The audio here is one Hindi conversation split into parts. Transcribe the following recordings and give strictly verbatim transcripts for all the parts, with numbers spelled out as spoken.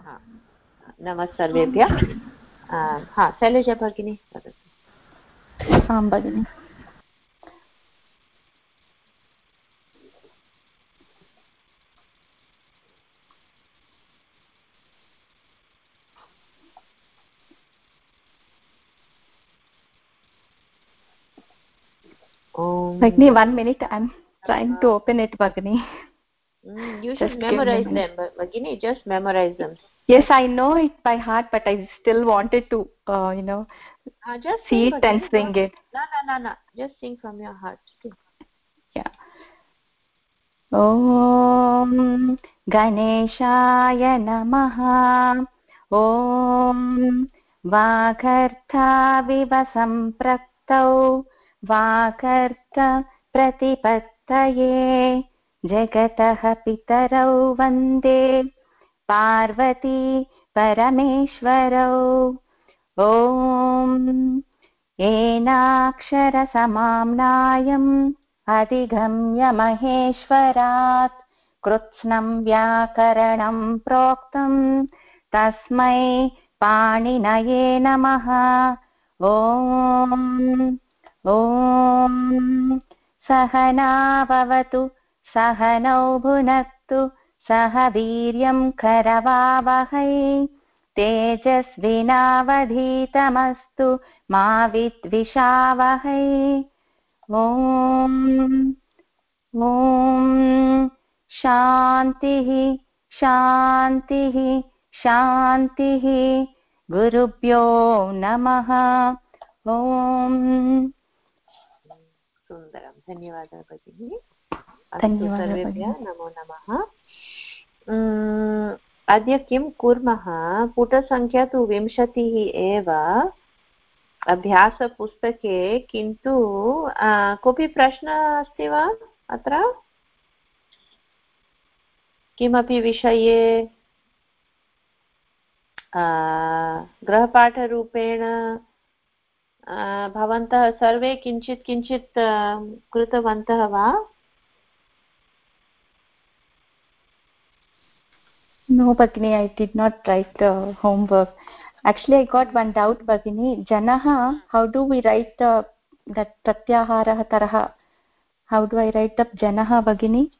हाँ नमः सर्वेभ्यः। हाँ शैलजा भगिनी वदतु। आं भगिनि। Bhagini, one minute, I'm trying to open it, Bhagini. Mm, you should memorize them, Bhagini, just memorize them. Yes, I know it by heart, but I still wanted to, uh, you know, uh, just see sing, it and sing it. No, no, no, no. Just sing from your heart too. Yeah. Om Ganeshaya Namaha. Om Vakartha Vivasam Praktau Vakartha Pratipattaye Jagatah Pitarau Vande Parvati Parameshwarau. Om Enaksharasamamnayam अधिगम्य महेश्वरात् कृत्स्नं व्याकरणं प्रोक्तं तस्मै पाणिनये नमः। ॐ ॐ सहना भवतु सहनौ भुनक्तु सह वीर्यं करवावहै तेजस्विनावधीतमस्तु मा विद्विषावहै। ॐ ॐ शान्तिः शान्तिः शान्तिः गुरुभ्यो नमः। ॐ सुन्दरं धन्यवादः भगिनी। धन्यवादः सर्वेभ्यः नमो नमः। अद्य किं कुर्मः पुटसङ्ख्या तु विंशतिः एव अभ्यासपुस्तके किन्तु कोऽपि प्रश्नः अस्ति वा अत्र किमपि विषये गृहपाठरूपेण भवन्तः सर्वे किञ्चित् किञ्चित् कृतवन्तः वा? No Bhagini, I did not write the homework. Actually I got one doubt Bhagini. Janaha, how do we write the that pratyahara taraha? How do I write the janaha Bhagini?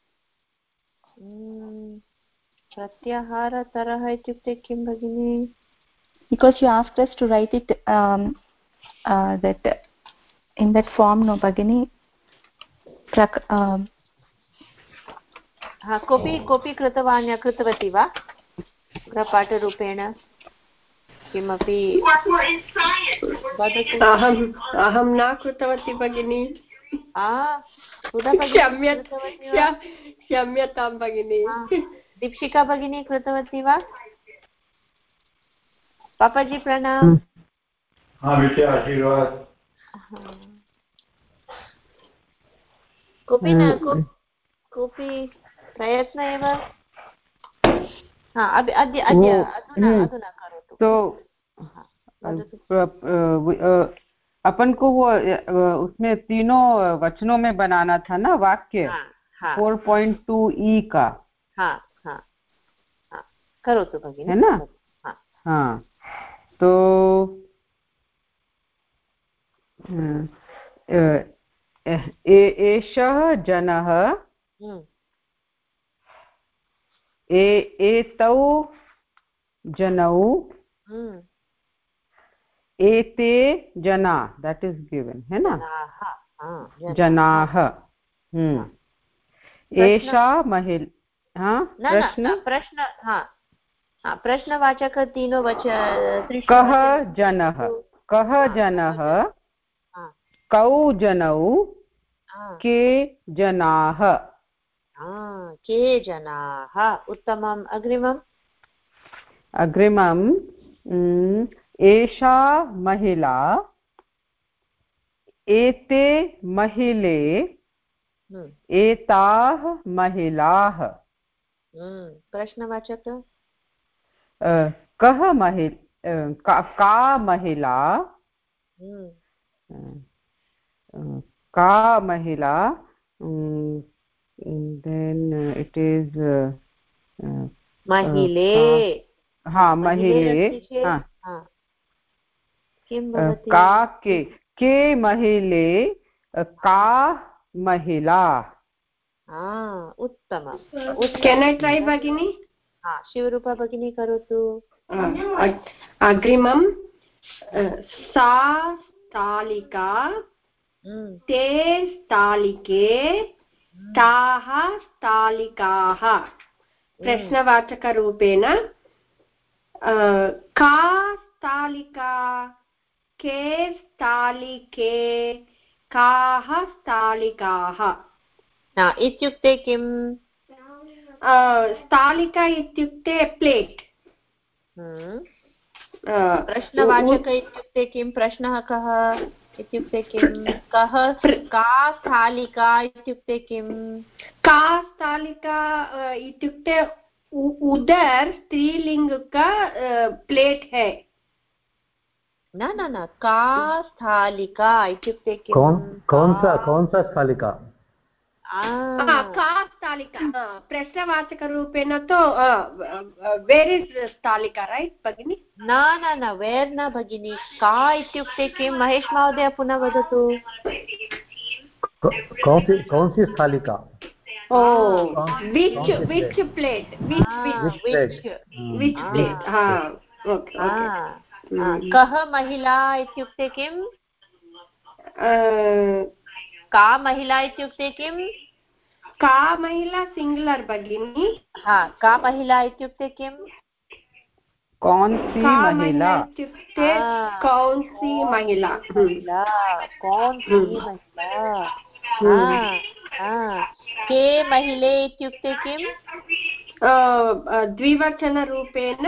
Hmm. pratyahara taraha ityukte kim Bhagini? Because you asked us to write it um, uh, that in that form, no Bhagini. Prak, um, ha kopi kopi कृतवान् कृतवती वा गृहपाठरूपेण किमपि? अहम् अहं न कृतवती भगिनी। क्षम्यतां भगिनी। दीक्षिका भगिनी कृतवती वा? पापाजी प्रणाम। कोऽपि न कोऽपि प्रयत्न एव अद्य अद्य अधुना अधुना करोतु। अपन को वो उसमें तीनों वचनों में बनाना था ना वाक्य फोर पॉइंट टू ई का। हाँ हाँ हाँ करोतु भगिनी है ना। हाँ हाँ तो एषः जनः एतौ जनौ एते जना दैट इज गिवन है ना जनाः। एषा महिला। हाँ प्रश्न प्रश्न हाँ प्रश्नवाचक तीनों वचन। कः जनः कः जनः कौ जनौ के जनाः। के जनाः उत्तमम्। अग्रिमम् अग्रिमम् एषा महिला एते महिले एताः महिलाः। प्रश्नवाचक कः महिला का, का महिला का महिला then it is महिले हा महिले किं भवति? का के के महिले का महिला। उत्तमं। केन् ऐ ट्रै भगिनी? शिवरूपा भगिनी करोतु। अग्रिमं सा स्थालिका, ते स्थालिके, ताः स्थालिकाः। प्रश्नवाचकरूपेण का स्थालिका, के स्थालिके, काः स्थालिकाः इत्युक्ते किम्? स्थालिका इत्युक्ते प्लेट्। प्रश्नवाचक इत्युक्ते किं? प्रश्नः कः इत्युक्ते किं? कः का स्थालिका इत्युक्ते किं? का स्थालिका इत्युक्ते उदर स्त्रीलिंग का प्लेट है। न न न का स्थालिका इत्युक्ते किं? कौन सा कौन सा स्थालिका? का स्थालिका प्रश्नवाचकरूपेण तो वेर् इस् स्थालिका रैट् भगिनि? न न न वेर् न भगिनि। का इत्युक्ते किं? महेश महोदय पुनः वदतु। कौन सी स्थालिका? विच विच प्लेट विच विच प्लेट। कः महिला इत्युक्ते किं? का महिला इत्युक्ते किं? का महिला सिंगुलर भगिनी। का महिला इत्युक्ते किं? कौन सी महिला इत्युक्ते कौन सी महिला। कौन सी महिला। के महिले इत्युक्ते किं? द्विवचनरूपेण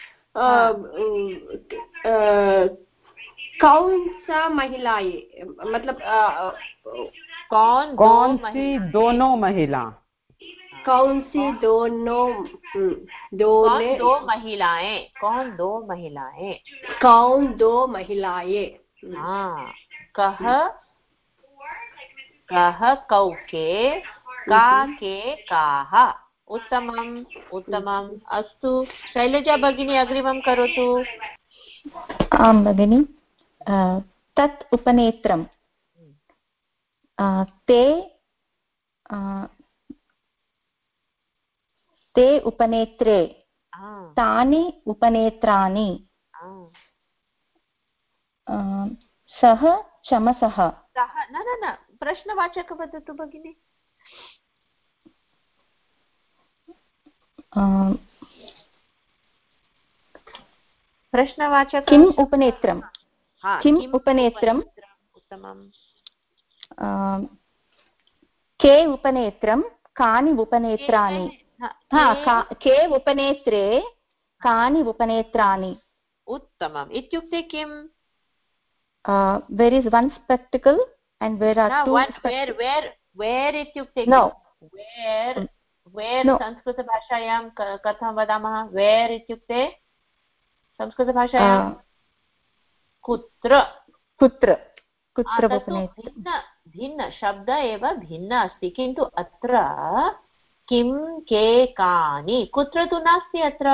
कौन सा महिलाएं, मतलब कौन कौन सी दोनों महिला, कौन सी दोनों दोनों दो महिलाएं, कौन दो महिलाएं, कौन दो महिलाएं। हाँ कह कह कौके का के काः। उत्तमम् उत्तमम्। अस्तु शैलजा भगिनी अग्रिमं करोतु। आं भगिनि। तत् उपनेत्रं ते ते उपनेत्रे तानि उपनेत्राणि सः चमसः। न न न प्रश्नवाचक वदतु भगिनि। प्रश्नवाचक किम् उपनेत्रं किम् उपनेत्रम्? उत्तमम्। के उपनेत्रं कानि उपनेत्राणि। के उपनेत्रे कानि उपनेत्राणि। उत्तमम्। इत्युक्ते किम्? Where is one spectacle and where are two where where where इत्युक्ते no where where संस्कृतभाषायां कथं वदामः? where इत्युक्ते संस्कृतभाषायां कुत्र कुत्र कुत्र भिन्न भिन्न शब्द एव भिन्न अस्ति, किन्तु अत्र किं के कानि कुत्र तु नास्ति। अत्र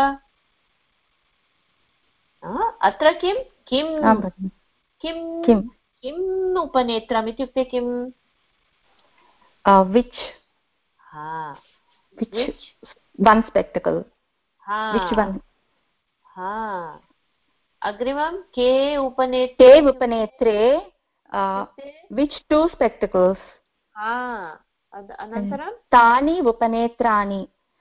अत्र किं किं किं किम् उपनेत्रम् इत्युक्ते किम्? Which which one spectacle which one. अग्रिमं के उपनेत्रे ते उपनेत्रे विच् टु स्पेक्टिकल्स्। अनन्तरं तानि उपनेत्राणि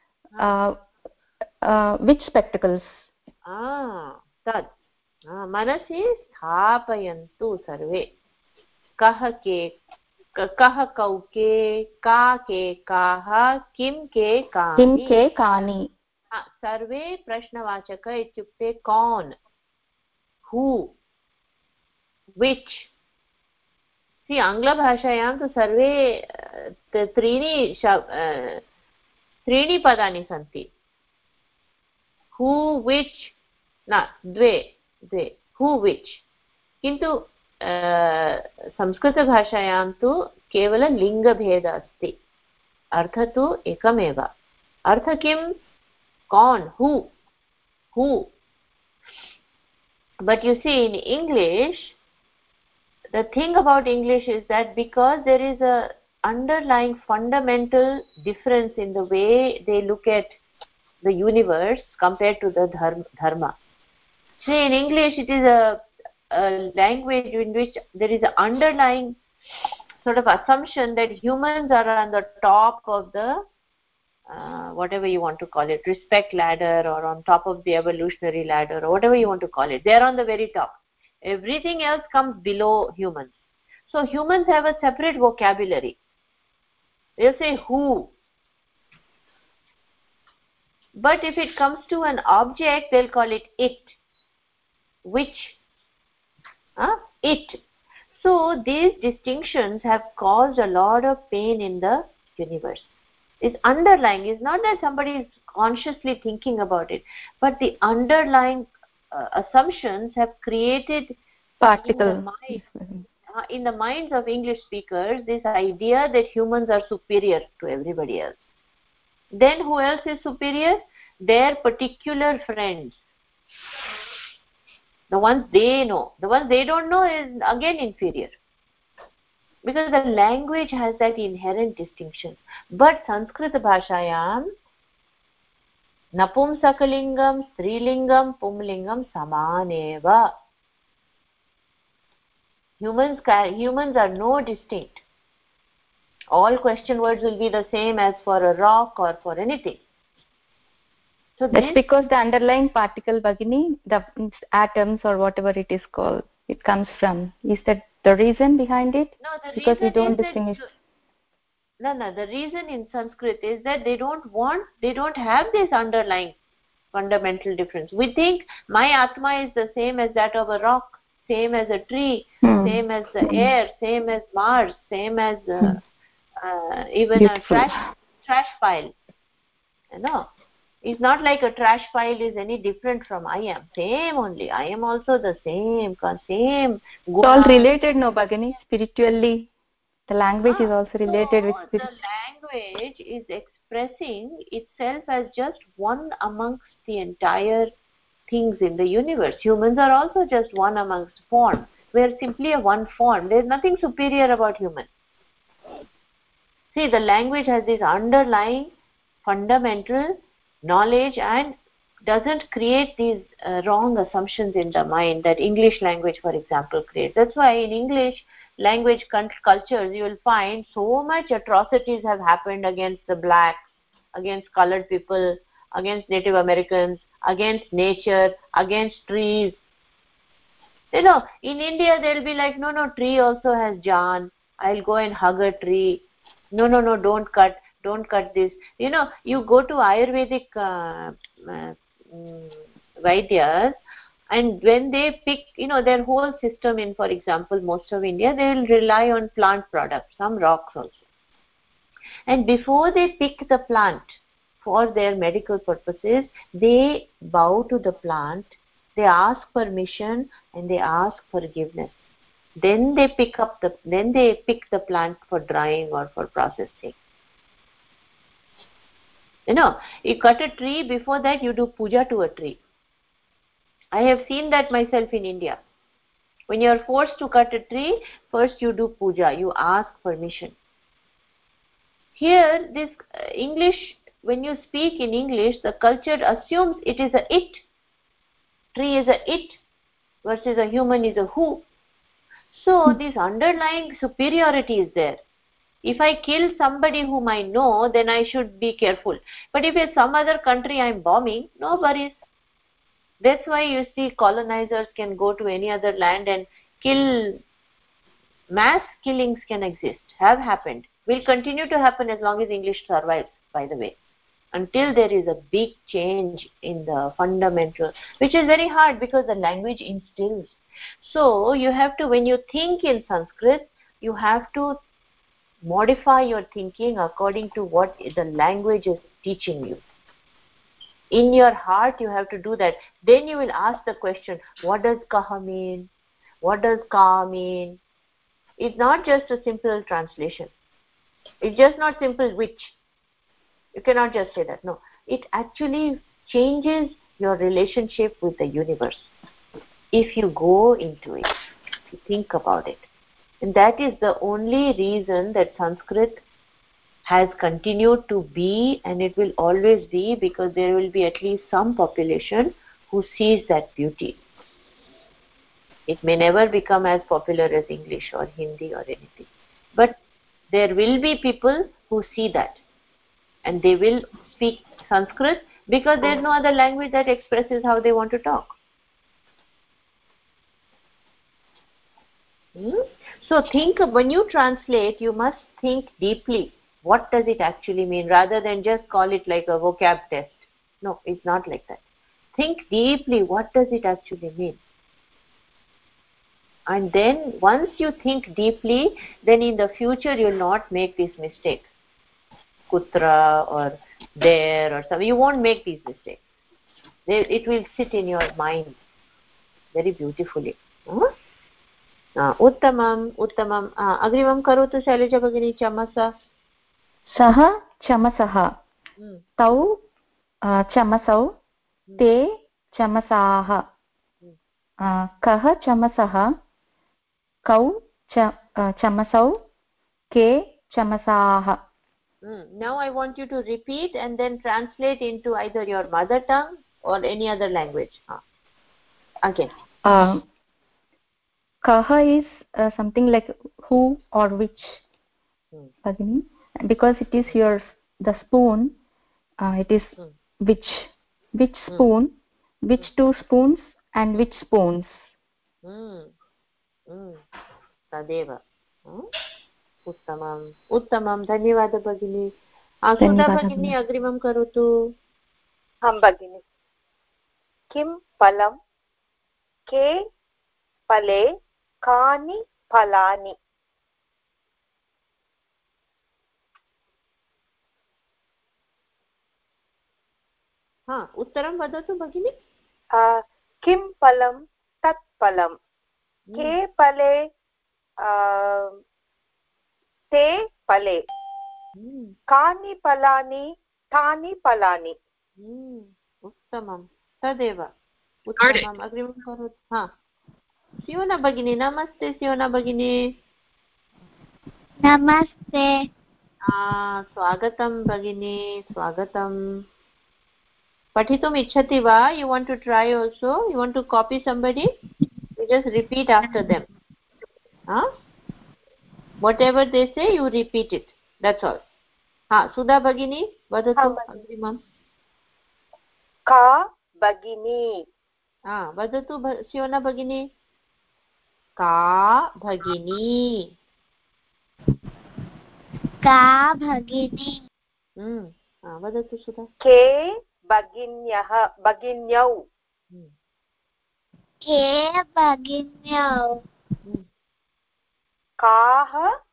विच् स्पेक्टिकल्स्। तत् मनसि स्थापयन्तु सर्वे। कः के कः कौके का के काः किं के कानि किं के कानि। सर्वे प्रश्नवाचक इत्युक्ते कौन, हू, विच्। सि आङ्ग्लभाषायां तु सर्वे त्रीणि त्रीणि पदानि सन्ति। हू विच् न द्वे द्वे हू विच्। किन्तु संस्कृतभाषायां तु केवलं लिङ्गभेदः अस्ति, अर्थः तु एकमेव। अर्थ किं? कौन, हू हू But you see, in English, the thing about English is that because there is a underlying fundamental difference in the way they look at the universe compared to the dharma. See, in English, it is a, a language in which there is an underlying sort of assumption that humans are on the top of the uh, whatever you want to call it, respect ladder, or on top of the evolutionary ladder, or whatever you want to call it. They are on the very top. Everything else comes below humans. So humans have a separate vocabulary. They'll say who. But if it comes to an object, they'll call it it. Which? Huh? It. So these distinctions have caused a lot of pain in the universe. It's underlying. It's not that somebody is consciously thinking about it, but the underlying uh, assumptions have created particle in the, mind, uh, in the minds of English speakers this idea that humans are superior to everybody else. Then who else is superior? Their particular friends. The ones they know. The ones they don't know is again inferior. Because the language has that inherent distinction. But Sanskrit Bhashayam, Napumsakalingam, Strilingam, Pumlingam, Samaneva. Humans, humans are no distinct. All question words will be the same as for a rock or for anything. So that's this, because the underlying particle, Bhagini, the atoms or whatever it is called, it comes from. Is that the reason behind it? No, the because reason we don't is distinguish. That, no, no, the reason in Sanskrit is that they don't want, they don't have this underlying fundamental difference. We think my Atma is the same as that of a rock, same as a tree, hmm. same as the air, same as Mars, same as uh, hmm. uh, even Beautiful. a trash, trash pile. You know, it's not like a trash pile is any different from I am. Same only. I am also the same, same. It's all related, no, Bhagini, spiritually. The language ah, is also related so with spirit. The language is expressing itself as just one amongst the entire things in the universe. Humans are also just one amongst form. We are simply a one form. There is nothing superior about human. See, the language has this underlying fundamental knowledge and doesn't create these uh, wrong assumptions in the mind that English language, for example, creates. That's why in English language cultures you will find so much atrocities have happened against the blacks, against colored people, against Native Americans, against nature, against trees. You know, in India they'll be like, no, no, tree also has jaan. I'll go and hug a tree. No, no, no, don't cut. Don't cut this. You know, you go to Ayurvedic uh, uh, um, Vaidyas, and when they pick, you know, their whole system in, for example, most of India, they will rely on plant products, some rocks also. And before they pick the plant for their medical purposes, they bow to the plant, they ask permission, and they ask forgiveness. Then they pick up the, then they pick the plant for drying or for processing. You know, you cut a tree, before that you do puja to a tree. I have seen that myself in India. When you are forced to cut a tree, first you do puja, you ask permission. Here, this uh, English, when you speak in English, the culture assumes it is a it. Tree is a it versus a human is a who. So this underlying superiority is there. If I kill somebody whom I know, then I should be careful. But if it's some other country I'm bombing, no worries. That's why you see colonizers can go to any other land and kill. Mass killings can exist, have happened, will continue to happen as long as English survives, by the way, until there is a big change in the fundamental, which is very hard because the language instills. So you have to, when you think in Sanskrit, you have to modify your thinking according to what the language is teaching you. In your heart you have to do that. Then you will ask the question, what does kaha mean? What does ka mean? It's not just a simple translation. It's just not simple which. You cannot just say that. No. It actually changes your relationship with the universe. if you go into it, you think about it. And that is the only reason that Sanskrit has continued to be, and it will always be, because there will be at least some population who sees that beauty. It may never become as popular as English or Hindi or anything, but there will be people who see that, and they will speak Sanskrit because there is no other language that expresses how they want to talk. Hmm? So think, when you translate, you must think deeply. What does it actually mean, rather than just call it like a vocab test? No, it's not like that. Think deeply, what does it actually mean? And then once you think deeply, then in the future you will not make these mistakes. Kutra or there or something. You won't make these mistakes. They, it will sit in your mind very beautifully. Huh? Uh, uttamam, uttamam. Uh, agrivam karotu Shailaja Bhagini chamasa. Saha chamasaha. Hmm. Tau uh, chamasau. Hmm. Te chamasaha. Hmm. Uh, kaha chamasaha. Kau cha, uh, chamasau. Ke chamasaha. Mm. Now I want you to repeat and then translate into either your mother tongue or any other language. Uh. Again. Uh, kaha is uh, something like who or which, mm. because it is your the spoon. Uh, it is mm. which, which spoon, mm. which two spoons, and which spoons. Mm. Mm. Tadeva. Hmm? Uttamam. Uttamam. Dhanyavada Bhagini. Sudha Bhagini agrimam karotu. Ham Bhagini. Kim palam ke pale kani palani. Ha, uttaram vadatu Bhagini. Uh, kim palam tat palam. Hmm. Ke pale uh, te pale. Hmm. Kani palani tani palani. Hmm. Uttamam. Tadeva. Uttamam. Agrimam karot. Ha. Siona Bhagini. Namaste Siona Bhagini. Namaste. Ah, Swagatam Bhagini. Swagatam. Pathitum ichhati va? You want to try also? You want to copy somebody? You just repeat after them. Huh? Whatever they say, you repeat it. That's all. Ha, Sudha Bhagini, vadatu agrimam. Ka Bhagini. Ah, vadatu Siona Bhagini. Ka Bhagini. Ka Bhagini. Hmm. Ah, vadatu Sudha. Ke Bhaginyah Bhaginyau. Hmm. Ke Bhaginyau. Hmm. Kaah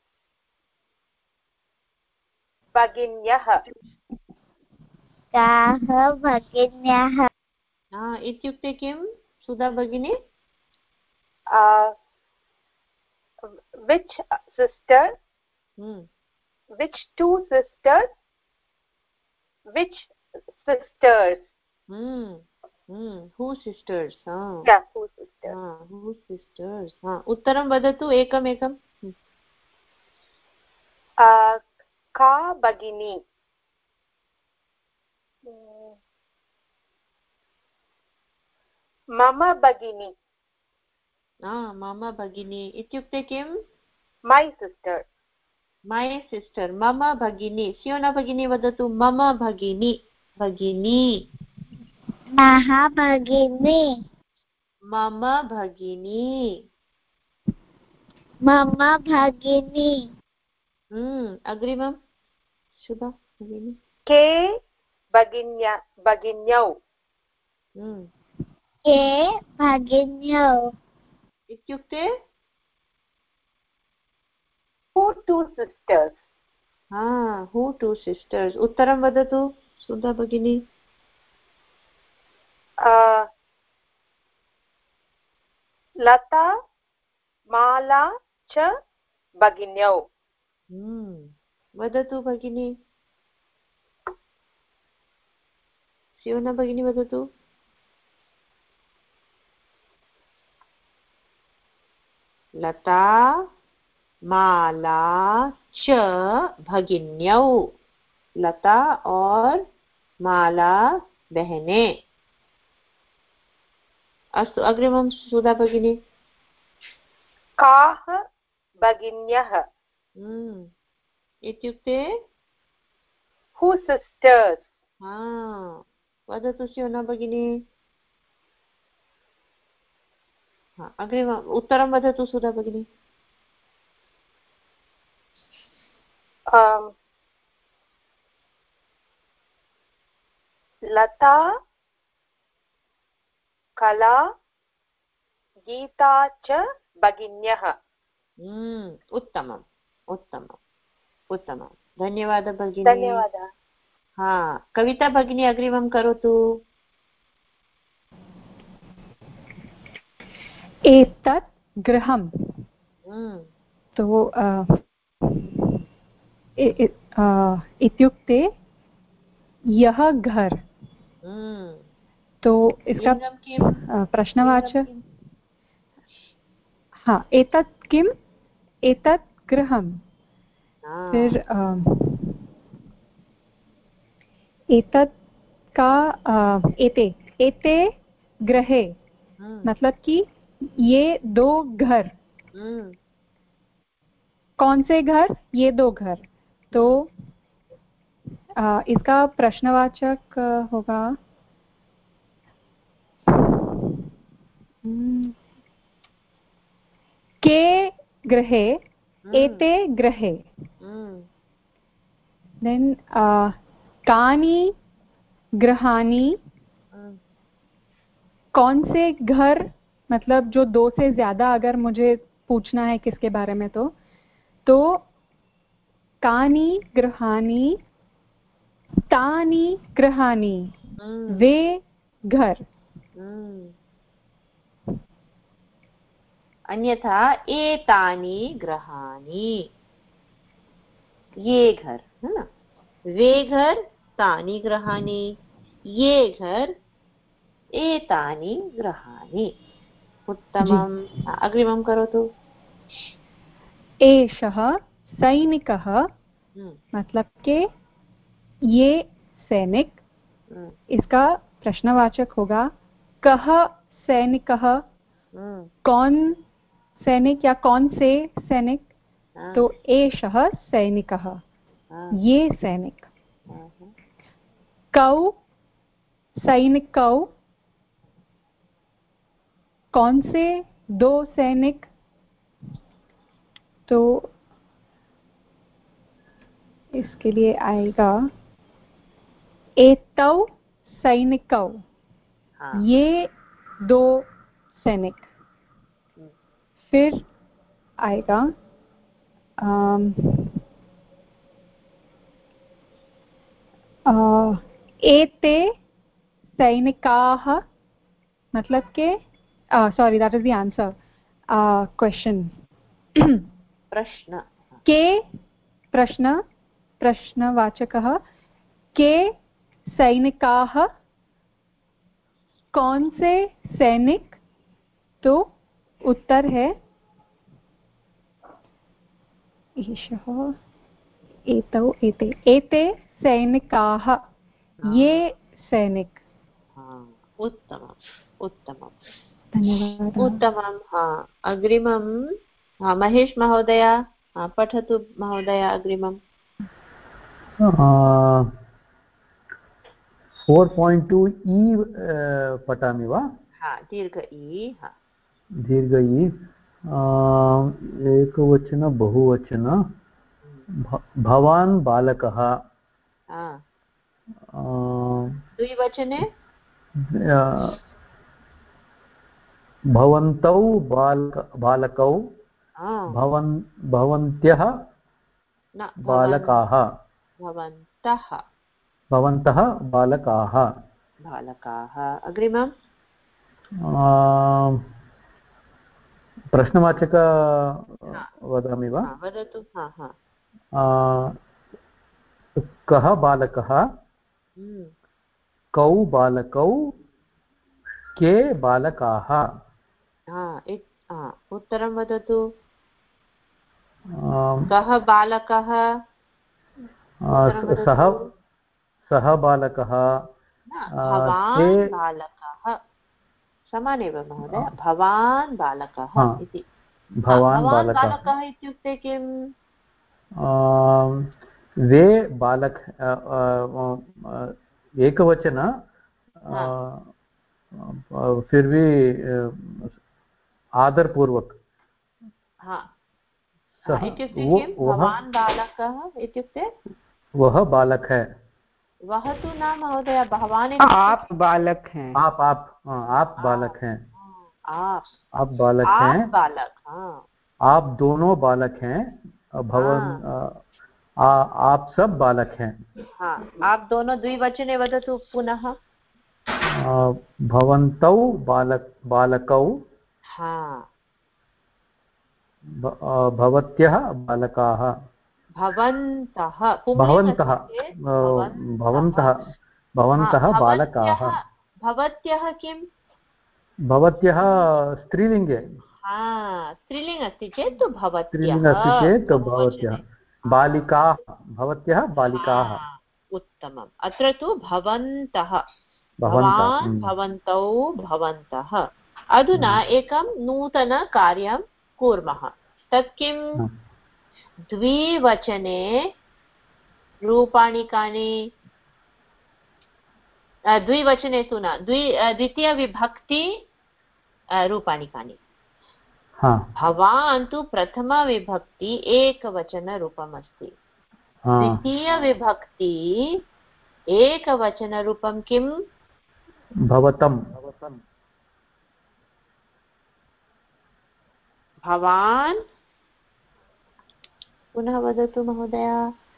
Bhaginyah. Kaah Bhaginyah. Ah, ityukte kim? Sudha Bhagini? Uh, which sister? Hmm. Which two sisters? Which sisters? Hmm. Hmm. Who sisters? Ah. Yeah, who sisters? Ah, who sisters? Ah. Uttaram vadatu ekam ekam. Hmm. Uh, ka Bhagini. Hmm. Mama Bhagini. Ah, Mama Bhagini. Ityukte kim? My sister. My sister. Mama Bhagini. Siona Bhagini vadatu. Mama Bhagini. Bhagini. Maha Bhagini. Mama Bhagini. Mama Bhagini. Hmm. Agrimam. Shubha Bhagini. Ke Bhaginya Bhaginyau. Hmm. Ke Bhaginyau. Ityukte? Who two sisters? Ah, who two sisters? Uttaram vadatu. Sudha Bhagini. Uh, Lata Mala cha Bhaginyau. Hmm. Vadatu Bhagini. Siona Bhagini vadatu. लता माला च भगिन्यौ, लता और माला बहने। अस्तु अग्रिमं सुधा भगिनी। काः भगिन्यः इत्युक्ते हू सिस्टर्स्। वदतु स्योना भगिनी। अग्रिमम् उत्तरं वदतु सुधा भगिनी। लता कला गीता च भगिन्यः। उत्तमम् उत्तमम् उत्तमं, धन्यवादः भगिनी। धन्यवादः। हा, कविता भगिनी अग्रिमं करोतु। एतत् गृहं। तो इत्युक्ते यह घर। तो इसका प्रश्नवाचक, हाँ, एतत् किम्, एतत् गृहं। फिर एतत् का एते, एते गृहे, मतलब कि ये दो घर। कौन से घर? ये दो घर। तो आ, इसका प्रश्नवाचक होगा के गृहे, एते गृहे। देन कानि गृहाणि, कौन से घर, मतलब जो दो से ज्यादा अगर मुझे पूछना है किसके बारे में, तो तो कानि गृहाणि, तानि गृहाणि, वे घर। अन्यथा एतानि गृहाणि, ये घर, है ना। वे घर, तानि गृहाणि, ये घर, एतानि गृहाणि। उत्तमम्। अग्रिमं करोतु। एषः सैनिकः, मतलब के ये सैनिक। इसका प्रश्नवाचक होगा कः सैनिकः, कौन सैनिक या कौन से सैनिक। तो एषः सैनिकः, ये सैनिक। कौ सैनिकौ, कौन से दो सैनिक। तो इसके लिए आएगा एतौ सैनिकौ, ये दो सैनिक। फिर आएगा आम, आ, एते सैनिकाः, मतलब के sorry that is the answer question. प्रश्न के प्रश्न प्रश्नवाचकः के सैनिकाः, कौन से सैनिक। तो उत्तर है एषः एतौ एते, एते सैनिकाः, ये सैनिक। उत्तमम् उत्तमम्, धन्यवादः। उत्तमं। हाँ, अग्रिमं हाँ, महेश महोदय पठतु महोदय अग्रिमं। फोर् पायिण्ट् टु इ पठामि वा? दीर्घ इ। दीर्घ इ, एकवचन बहुवचन। भवान् बालकः। द्विवचने भवन्तौ बालक बालकौ, भवन् भवन्त्यः बालकाः, भवन्तः भवन्तः बालकाः बालकाः। अग्रिमं प्रश्नवाचक वदामि वा? वदतु। कः बालकः, कौ बालकौ, के बालकाः। उत्तरं वदतु। कः बालकः? सः सः बालकः भवान् बालकः समानेव महोदय। भवान् बालकः इति। भवान् बालकः इत्युक्ते किम्? वे बालक एकवचन फिर भी आदरपूर्वक। इत्युक्ते किं? भवान् बालकः इत्युक्ते वह बालक है। वह तो न महोदय, भवान् आप बालक हैं। आप आप आप बालक हैं। आप आप बालक हैं। बालक आप दोनों बालक हैं। भवन आप सब बालक हैं। हाँ, आप दोनों द्विवचने वदतु पुनः। भवन्तौ बालक बालकौ। हाँ। भवत्यः बालकाः। भवन्तः भवन्तः भवन्तः भवन्तः बालकाः। भवत्यः किं? भवत्यः स्त्रीलिङ्गे। हाँ, स्त्रीलिङ्ग् अस्ति चेत् भवत्यः। स्त्रीलिङ्ग् अस्ति चेत् भवत्यः। बालिकाः भवत्यः बालिकाः। उत्तमम्। अत्र तु भवन्तः, भवान् भवन्तौ भवन्तः। अधुना एकं नूतनकार्यं कुर्मः। तत् किम्? द्विवचने रूपाणि कानि? द्विवचने तु न, द्वि द्वितीयविभक्ति रूपाणि कानि? भवान् तु प्रथमविभक्ति एकवचनरूपम् अस्ति। द्वितीयविभक्ति एकवचनरूपं किम्? भवतम्। भवान् पुनः वदतु महोदय।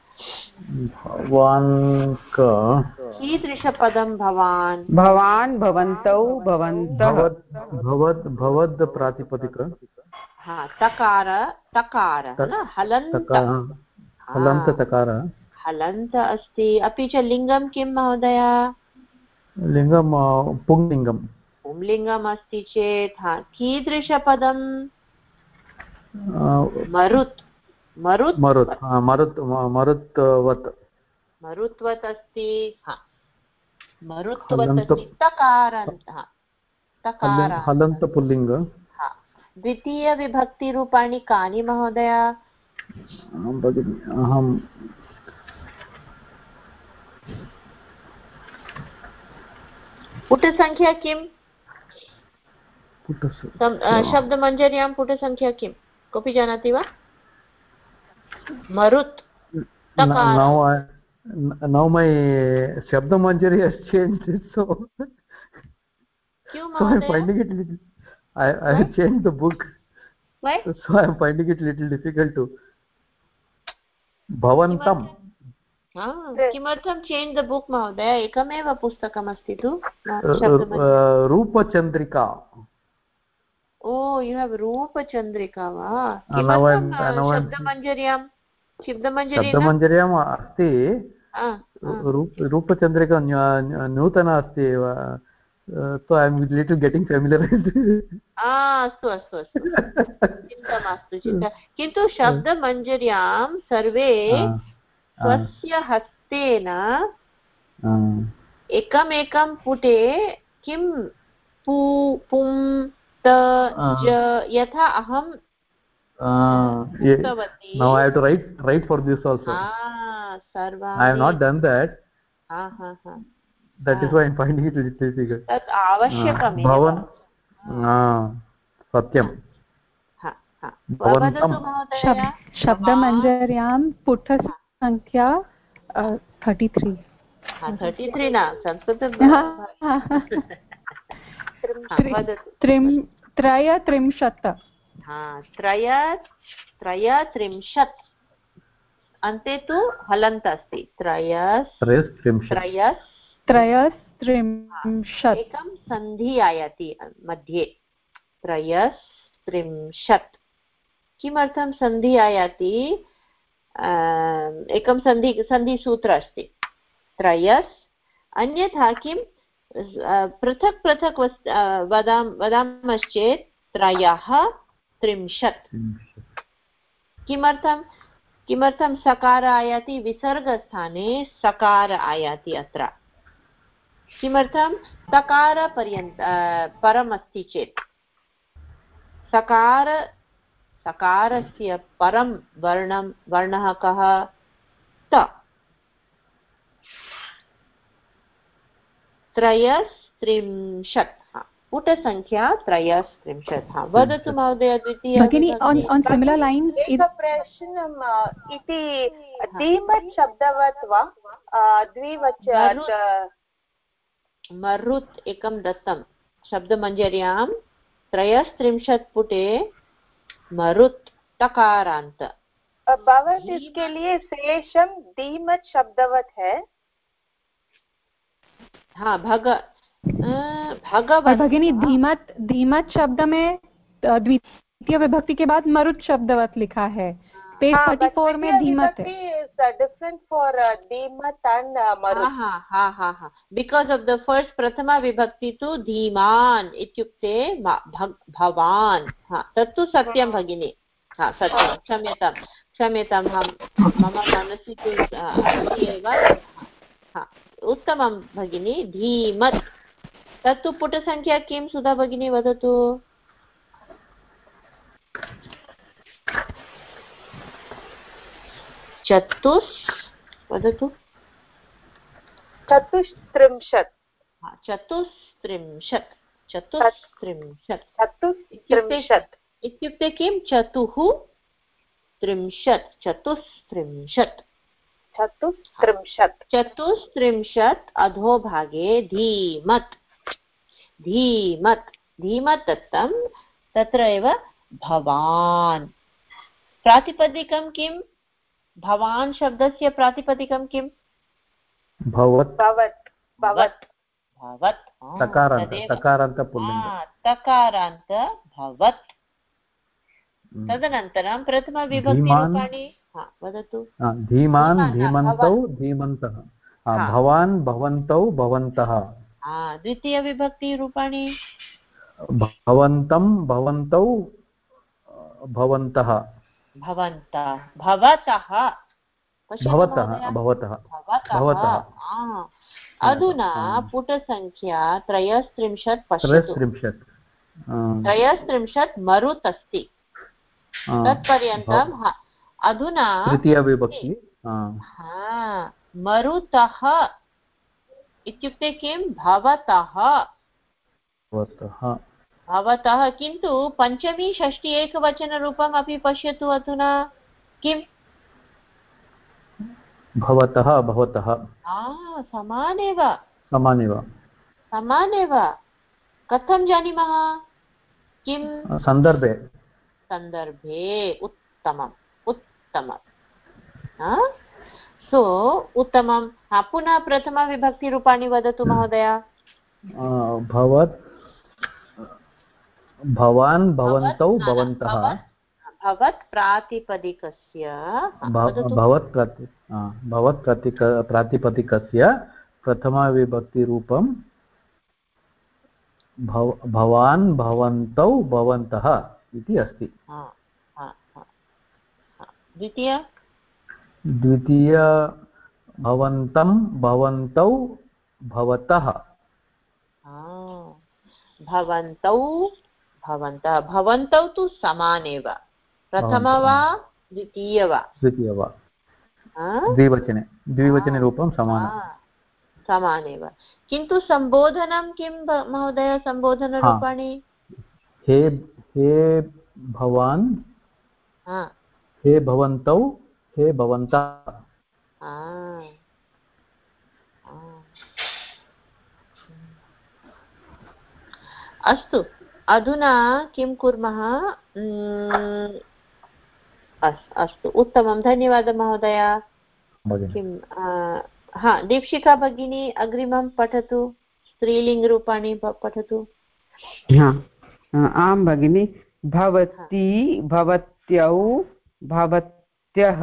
भवान् कीदृशपदं भवान्? भवान् भवन्तौ भवन्तः। भवद् भवद् प्रातिपदिक। हाँ, तकार तकार हलन्त हलन्त तकार हलन्त अस्ति। अपि च लिङ्गं किं महोदय? लिङ्गं पुंलिङ्गं। पुंलिङ्गम् अस्ति चेत् कीदृशपदं? मरुत् मरुत् मरुत् मरुत् मरुत्वत् मरुत्वत् अस्ति। मरुत्वत् अस्ति। तकारन्तः तकार हलन्त पुल्लिङ्ग। द्वितीयविभक्तिरूपाणि कानि महोदय? भगिनि अहं पुटसङ्ख्या किम्? शब्दमञ्जर्यां पुटसङ्ख्या किं? कोऽपि जानाति वा? मरुत् now my Shabdamanjari has changed, so so I'm finding it little, I, I have changed the book. Why? So I'm finding it little difficult to. Bhavantam. किमर्थं चेञ्ज् द बुक् महोदय? एकमेव पुस्तकम् अस्ति तु। रूपचन्द्रिका. ओ, यु हेव् रूपचन्द्रिका वा? किमर्थं शब्दमञ्जर्यां शब्दमञ्जर्याम् अस्ति। रूपचन्द्रिका नूतना अस्ति एव, so I am little getting familiarized. अस्तु अस्तु अस्तु, चिन्ता मास्तु चिन्ता। किन्तु शब्दमञ्जर्यां सर्वे स्वस्य हस्तेन एकमेकं पुटे किं पु पुं त ज यथा अहं उक्तवती। Now I have to write write for this also. सर्वाणि. I have not done that. हा हा हा. That is why I am finding it little difficult. तत् आवश्यकमेव. भवन् सत्यं. शब्दमञ्जर्यां पुटसङ्ख्या थर्टि त्री. थर्टि त्री न संस्कृतं त्रयत्रिंशत्. त्रय त्रयत्रिंशत् अन्ते तु हलन्त अस्ति। त्रयस् त्रयस् त्रयस्त्रिंशत्। एकं सन्धि आयाति मध्ये। त्रयस्त्रिंशत्। किमर्थं सन्धि आयाति? एकं सन्धि सन्धिसूत्र अस्ति त्रयस्। अन्यथा किं पृथक् पृथक् वदाम वदामश्चेत् त्रयः त्रिंशत् किमर्थं किमर्थं सकार आयाति विसर्गस्थाने सकार आयाति अत्र किमर्थं सकार पर्यन्त परमस्ति चेत् सकार सकारस्य परं वर्णं वर्णः कः त त्रयस्त्रिंशत् पुटसङ्ख्या त्रयस्त्रिंशत् वदतु महोदय द्वितीय भगिनी on on similar lines एक प्रश्नम् इति धीमत् शब्दवत् वा द्विवचन मरुत् एकं दत्तं शब्दमञ्जर्यां त्रयस्त्रिंशत् पुटे मरुत् तकारान्त भवत् इसके लिए शेषम धीमत् शब्दवत् है हाँ भग भगवत भगिनी धीमत धीमत शब्द में द्वितीय विभक्ति के बाद मरुत शब्दवत लिखा है पेज थर्टी फोर में धीमत है डिफरेंट फॉर धीमत एंड मरुत हाँ हाँ हाँ हाँ बिकॉज ऑफ द फर्स्ट प्रथमा विभक्ति तु धीमान् इत्युक्ते भवान् हाँ तत्तु सत्यं भगिनी हाँ सत्यं क्षम्यतां क्षम्यतां मम मनसि तु एव हाँ उत्तमं भगिनी धीमत् तत्तु पुटसङ्ख्या किं सुधा भगिनी वदतु चतुस् वदतु चतुस्त्रिंशत् चतुस्त्रिंशत् चतुस्त्रिंशत् चतुस्त्रिंशत् इत्युक्ते किं चतुः त्रिंशत् चतुस्त्रिंशत् चतुस्त्रिंशत् चतुस्त्रिंशत् अधोभागे धीमत् धीमत् धीमत् दत्तं तत्र एव भवान् प्रातिपदिकं किं भवान् शब्दस्य प्रातिपदिकं किं भवत् भवत् भवत् भवत् तकारान्त तकारान्त पुल्लिङ्ग तकारान्त भवत् तदनन्तरं प्रथमविभक्तिरूपाणि वदतु धीमान् धीमन्तौ धीमन्तः भवान् भवन्तौ भवन्तः द्वितीयविभक्तिरूपाणि भवन्तं भवन्तौ भवन्तः भवन्तः भवतः भवतः भवतः भवतः अधुना पुटसङ्ख्या त्रयस्त्रिंशत् पश्यतु त्रयस्त्रिंशत् त्रयस्त्रिंशत् मरुत् अस्ति तत्पर्यन्तम् अधुना तृतीयविभक्ति मरुतः इत्युक्ते किं भवतः भवतः किन्तु पञ्चमी षष्ठी एकवचनरूपम् अपि पश्यतु अधुना किम् भवतः भवतः समानेव समानेव समानेव कथं जानीमः किं सन्दर्भे सन्दर्भे उत्तमम् उत्तमम् सो उत्तमं पुनः प्रथमविभक्तिरूपाणि वदतु महोदय भवत् भवान् भवन्तौ भवन्तः भवत् प्रातिपदिकस्य भवत् प्रति भवत् प्रति प्रातिपदिकस्य प्रथमविभक्तिरूपं भव भवान् भवन्तौ भवन्तः इति अस्ति द्वितीय द्वितीय भवन्तं भवन्तौ भवतः भवन्तौ भवन्तः भवन्तौ तु समानेव प्रथम वा द्वितीय वा द्वितीय वा द्विवचने द्विवचने रूपं समानं समानेव किन्तु सम्बोधनं किं महोदय सम्बोधनरूपाणि हे हे भवान् हे भवन्तौ हे भवन्तः अस्तु अधुना किं कुर्मः अस्तु उत्तमं धन्यवादः महोदय किं हा दीक्षिका भगिनी अग्रिमं पठतु स्त्रीलिङ्गरूपाणि पठतु आं भगिनि भवती भवत्यौ भवत्यः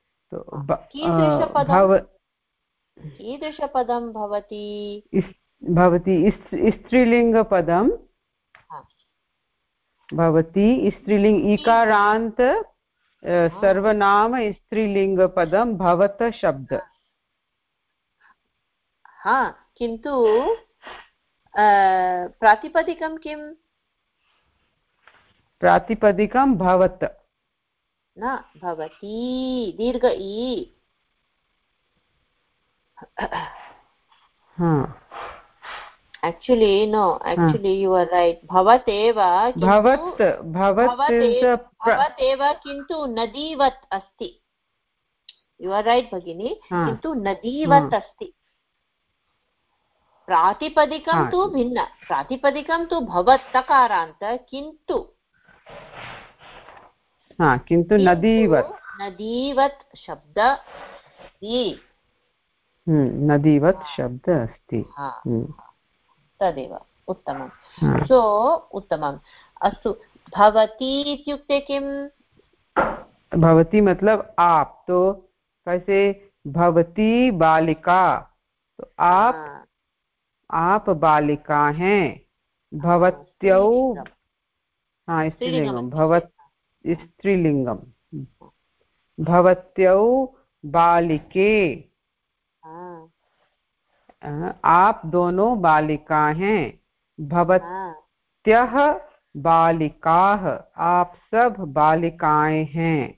कीदृशपदं भवति भवति स्त्रीलिङ्गपदं भवती स्त्रीलिंग ईकारांत सर्वनाम स्त्रीलिंग पदम भवत शब्द। हाँ, किन्तु प्रातिपदिकं किं? प्रातिपदिकं भवत न, भवती दीर्घ ई। हाँ, actually no, actually you are right. bhavateva bhavat bhavat is a bhavateva किन्तु नदीवत् अस्ति. You are right भगिनी, किन्तु नदीवत् अस्ति. प्रातिपदिकं तु भिन्न. प्रातिपदिकं तु भवत् तकारान्त, किन्तु हाँ, किन्तु नदीवत् नदीवत् शब्द अस्ति. नदीवत् शब्द अस्ति। तदेव उत्तमं। सो उत्तमम्। अस्तु, भवती इत्युक्ते किम्? भवती मतलब आप, तो कैसे भवती बालिका, तो आप आप बालिका हैं। भवत्यौ, हाँ स्त्रीलिंगम, भवत स्त्रीलिंगम, भवत्यौ बालिके, आप दोनों बालिका हैं। भवत्यः बालिकाः, आप सब बालिकाएं हैं।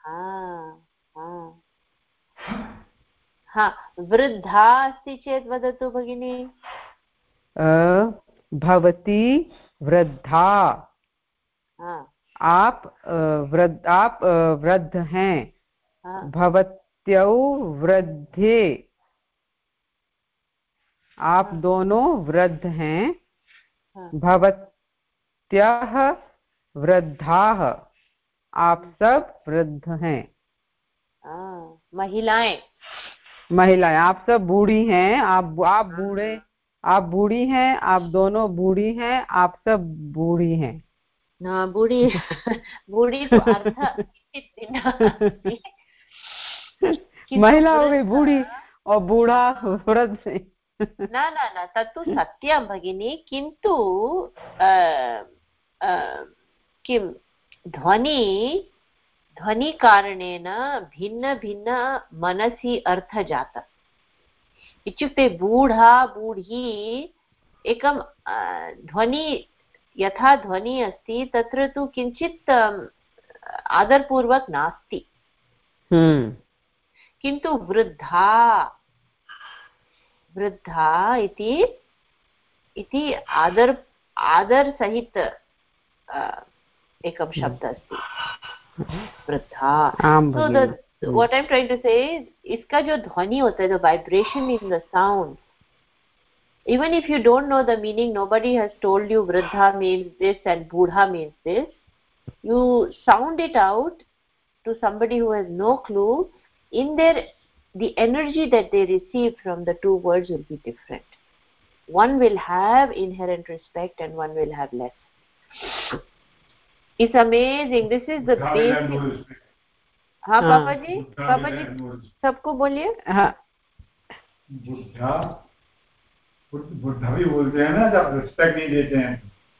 हाँ, वृद्धा अस्ति चेत् वदतु भगिनी। भवती वृद्धा, आप वृद्ध आप वृद्ध हैं। भवत्यौ वृद्धे, आप दोनों वृद्ध हैं। भवत्यः वृद्धाः, आप सब वृद्ध हैं। महिलाएं महिलाएं, आप सब बूढ़ी हैं। आप आप बूढ़े आप बूढ़ी हैं, आप दोनों बूढ़ी हैं, आप सब बूढ़ी हैं। ना बूढ़ी बूढ़ी तो अर्थ महिला हो गई बूढ़ी और बूढ़ा वृद्ध से। न न न तत्तु सत्यं भगिनी, किन्तु किं ध्वनि ध्वनिकारणेन भिन्न भिन्न मनसि अर्थः जातः। इत्युक्ते बूढा बूढी एकं ध्वनि, यथा ध्वनि अस्ति तत्र तु किञ्चित् आदरपूर्वक नास्ति। किन्तु वृद्धा वृद्धा इति इति आदर आदर सहित एकं शब्द अस्ति वृद्धा। so the what I'm trying to say is, इसका जो ध्वनि होता है, the vibration in the sound, even if you don't know the meaning, nobody has told you vruddha means this and budha means this, you sound it out to somebody who has no clue. In their, the energy that they receive from the two words will be different. One will have inherent respect and one will have less. It's amazing. This is the basic. हाँ पापा जी, पापा जी सबको बोलिए। हाँ, बुद्धा बुद्धा भी बोलते हैं ना जब रिस्पेक्ट नहीं देते हैं।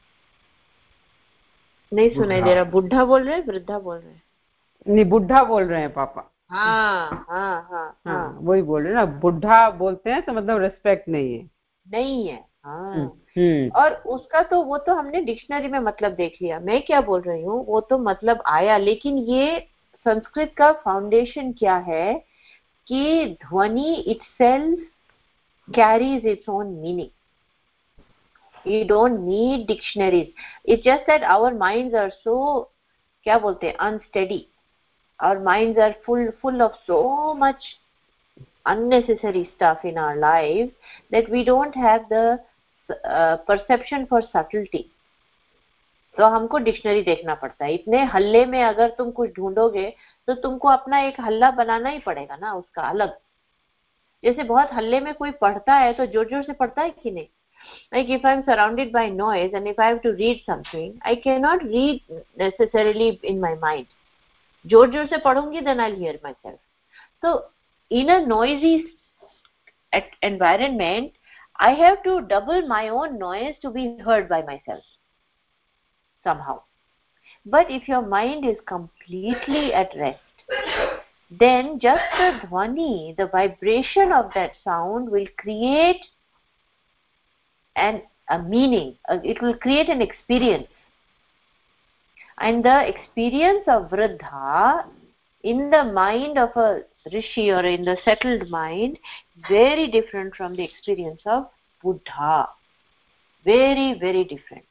नहीं सुनाई दे रहा। बुढ़ा बोल रहे हैं, वृद्धा बोल रहे हैं? नहीं, बुढ़ा बोल रहे हैं पापा। हाँ हाँ हाँ हाँ, वही बोल रहे हैं ना। बुढ़ा बोलते हैं तो मतलब रिस्पेक्ट नहीं है। नहीं है, हाँ। और उसका तो वो तो हमने डिक्शनरी में मतलब देख लिया। मैं क्या बोल रही हूँ वो तो मतलब आया, लेकिन ये संस्कृत का फाउंडेशन क्या है कि ध्वनि itself carries its own meaning. You don't need dictionaries. It's just that our minds are so, क्या बोलते हैं, unsteady. Our minds are full full of so much unnecessary stuff in our lives that we don't have the uh, perception for subtlety. तो हमको डिक्शनरी देखना पड़ता है। इतने हल्ले में अगर तुम कुछ ढूंढोगे तो तुमको अपना एक हल्ला बनाना ही पड़ेगा ना, उसका अलग। जैसे बहुत हल्ले में कोई पढ़ता है तो जोर जोर से पढ़ता है कि नहीं? Like if I'm surrounded by noise and if I have to read something, I cannot read necessarily in my mind. जोर जोर से पढ़ूंगी then I'll hear myself. So in a noisy environment, I have to double my own noise to be heard by myself somehow. But if your mind is completely at rest, then just the dhwani, the vibration of that sound will create an, a meaning. It will create an experience. And the experience of Vriddha in the mind of a rishi or in the settled mind, very different from the experience of Buddha. Very, very different.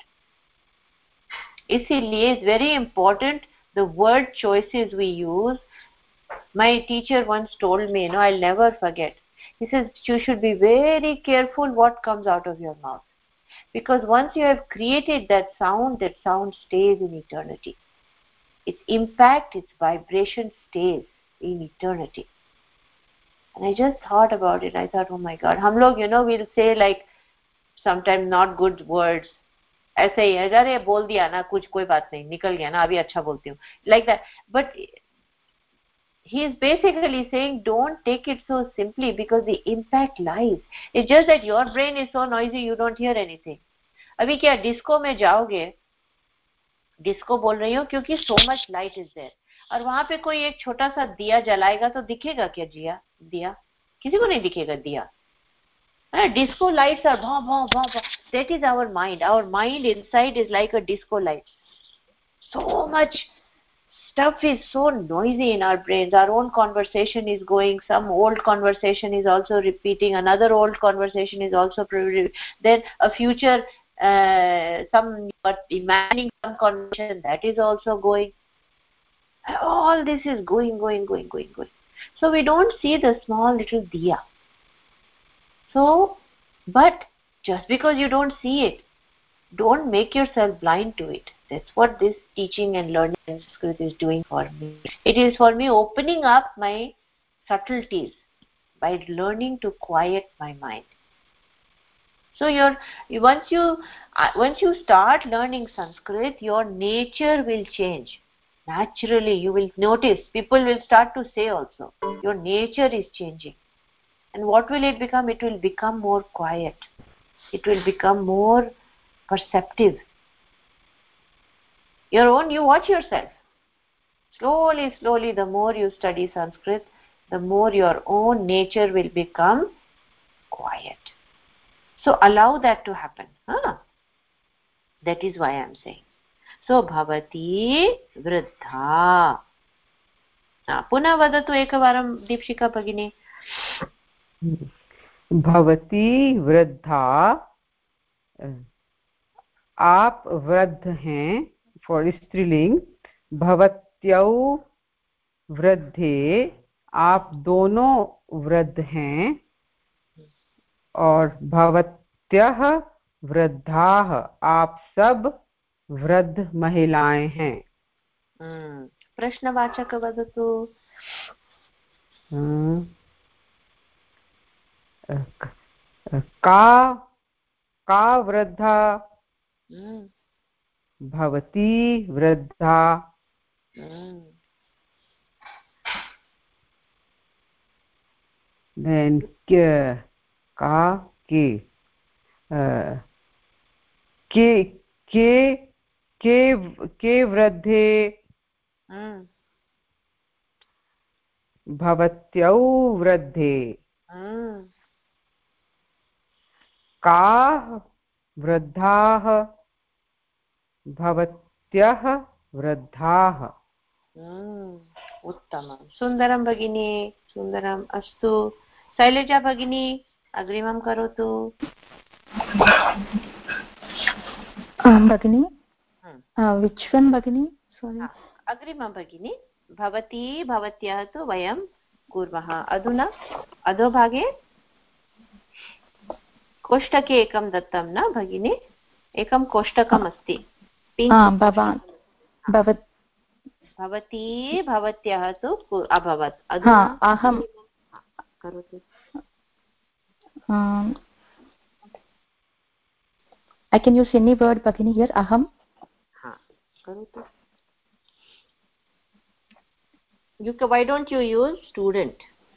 Isliye it's very important the word choices we use. My teacher once told me, you know, I'll never forget. He says, you should be very careful what comes out of your mouth. Because once you have created that sound, that sound stays in eternity. Its impact, its vibration stays in eternity. And I just thought about it. I thought, oh my God, hum log, you know, we'll say like sometimes not good words. ऐसे ही अरे बोल दिया ना कुछ कोई बात नहीं निकल गया ना अभी अच्छा बोलती हूँ like that. But he is basically saying don't take it so simply because the impact lies. It's just that your brain is so noisy you don't hear anything. अभी क्या डिस्को में जाओगे, डिस्को बोल रही हूँ क्योंकि so much light is there, और वहां पे कोई एक छोटा सा दिया जलाएगा तो दिखेगा क्या जिया दिया? किसी को नहीं दिखेगा दिया. Disco lights are bha, bha, bha, bha. That is our mind. Our mind inside is like a disco light. So much stuff is so noisy in our brains. Our own conversation is going. Some old conversation is also repeating. Another old conversation is also then a future. Uh, some but imagining some conversation that is also going. All this is going, going, going, going, going. So we don't see the small little diya. So, but just because you don't see it, don't make yourself blind to it. That's what this teaching and learning in Sanskrit is doing for me. It is for me opening up my subtleties by learning to quiet my mind. So your once you once you start learning Sanskrit, your nature will change. Naturally, you will notice. People will start to say also, your nature is changing. And what will it become? It will become more quiet. It will become more perceptive. Your own, you watch yourself. Slowly, slowly, the more you study Sanskrit, the more your own nature will become quiet. So allow that to happen. Huh? That is why I am saying. So, bhavati vriddha. Punah vadatu ekavaram Deepshika Bhagini. भवती वृद्धा, आप वृद्ध हैं फॉर स्त्रीलिंग. भवत्यौ वृद्धे, आप दोनों वृद्ध हैं. और भवत्यः वृद्धाः, आप सब वृद्ध महिलाएं हैं. प्रश्नवाचक वदतु. का का वृद्धा, भवती वृद्धा. then का के के के के के वृद्धे, भवत्यौ वृद्धे. का वृद्धाः, भवत्यः वृद्धाः. उत्तमं. सुन्दरं भगिनी, सुन्दरम्. अस्तु, शैलजा भगिनी अग्रिमं करोतु. भगिनी, which one भगिनी? Sorry. अग्रिमं भगिनी. भवती भवत्याः तु वयं कुर्मः. अधुना अधोभागे कोष्टके एकं दत्तं न भगिनी? एकं कोष्टकम् अस्ति. भवती भवत्याः तु अभवत्. अहं करोतु. I can use any word भगिनी here. अहं. हाँ, करोतु. You can, why don't you use student?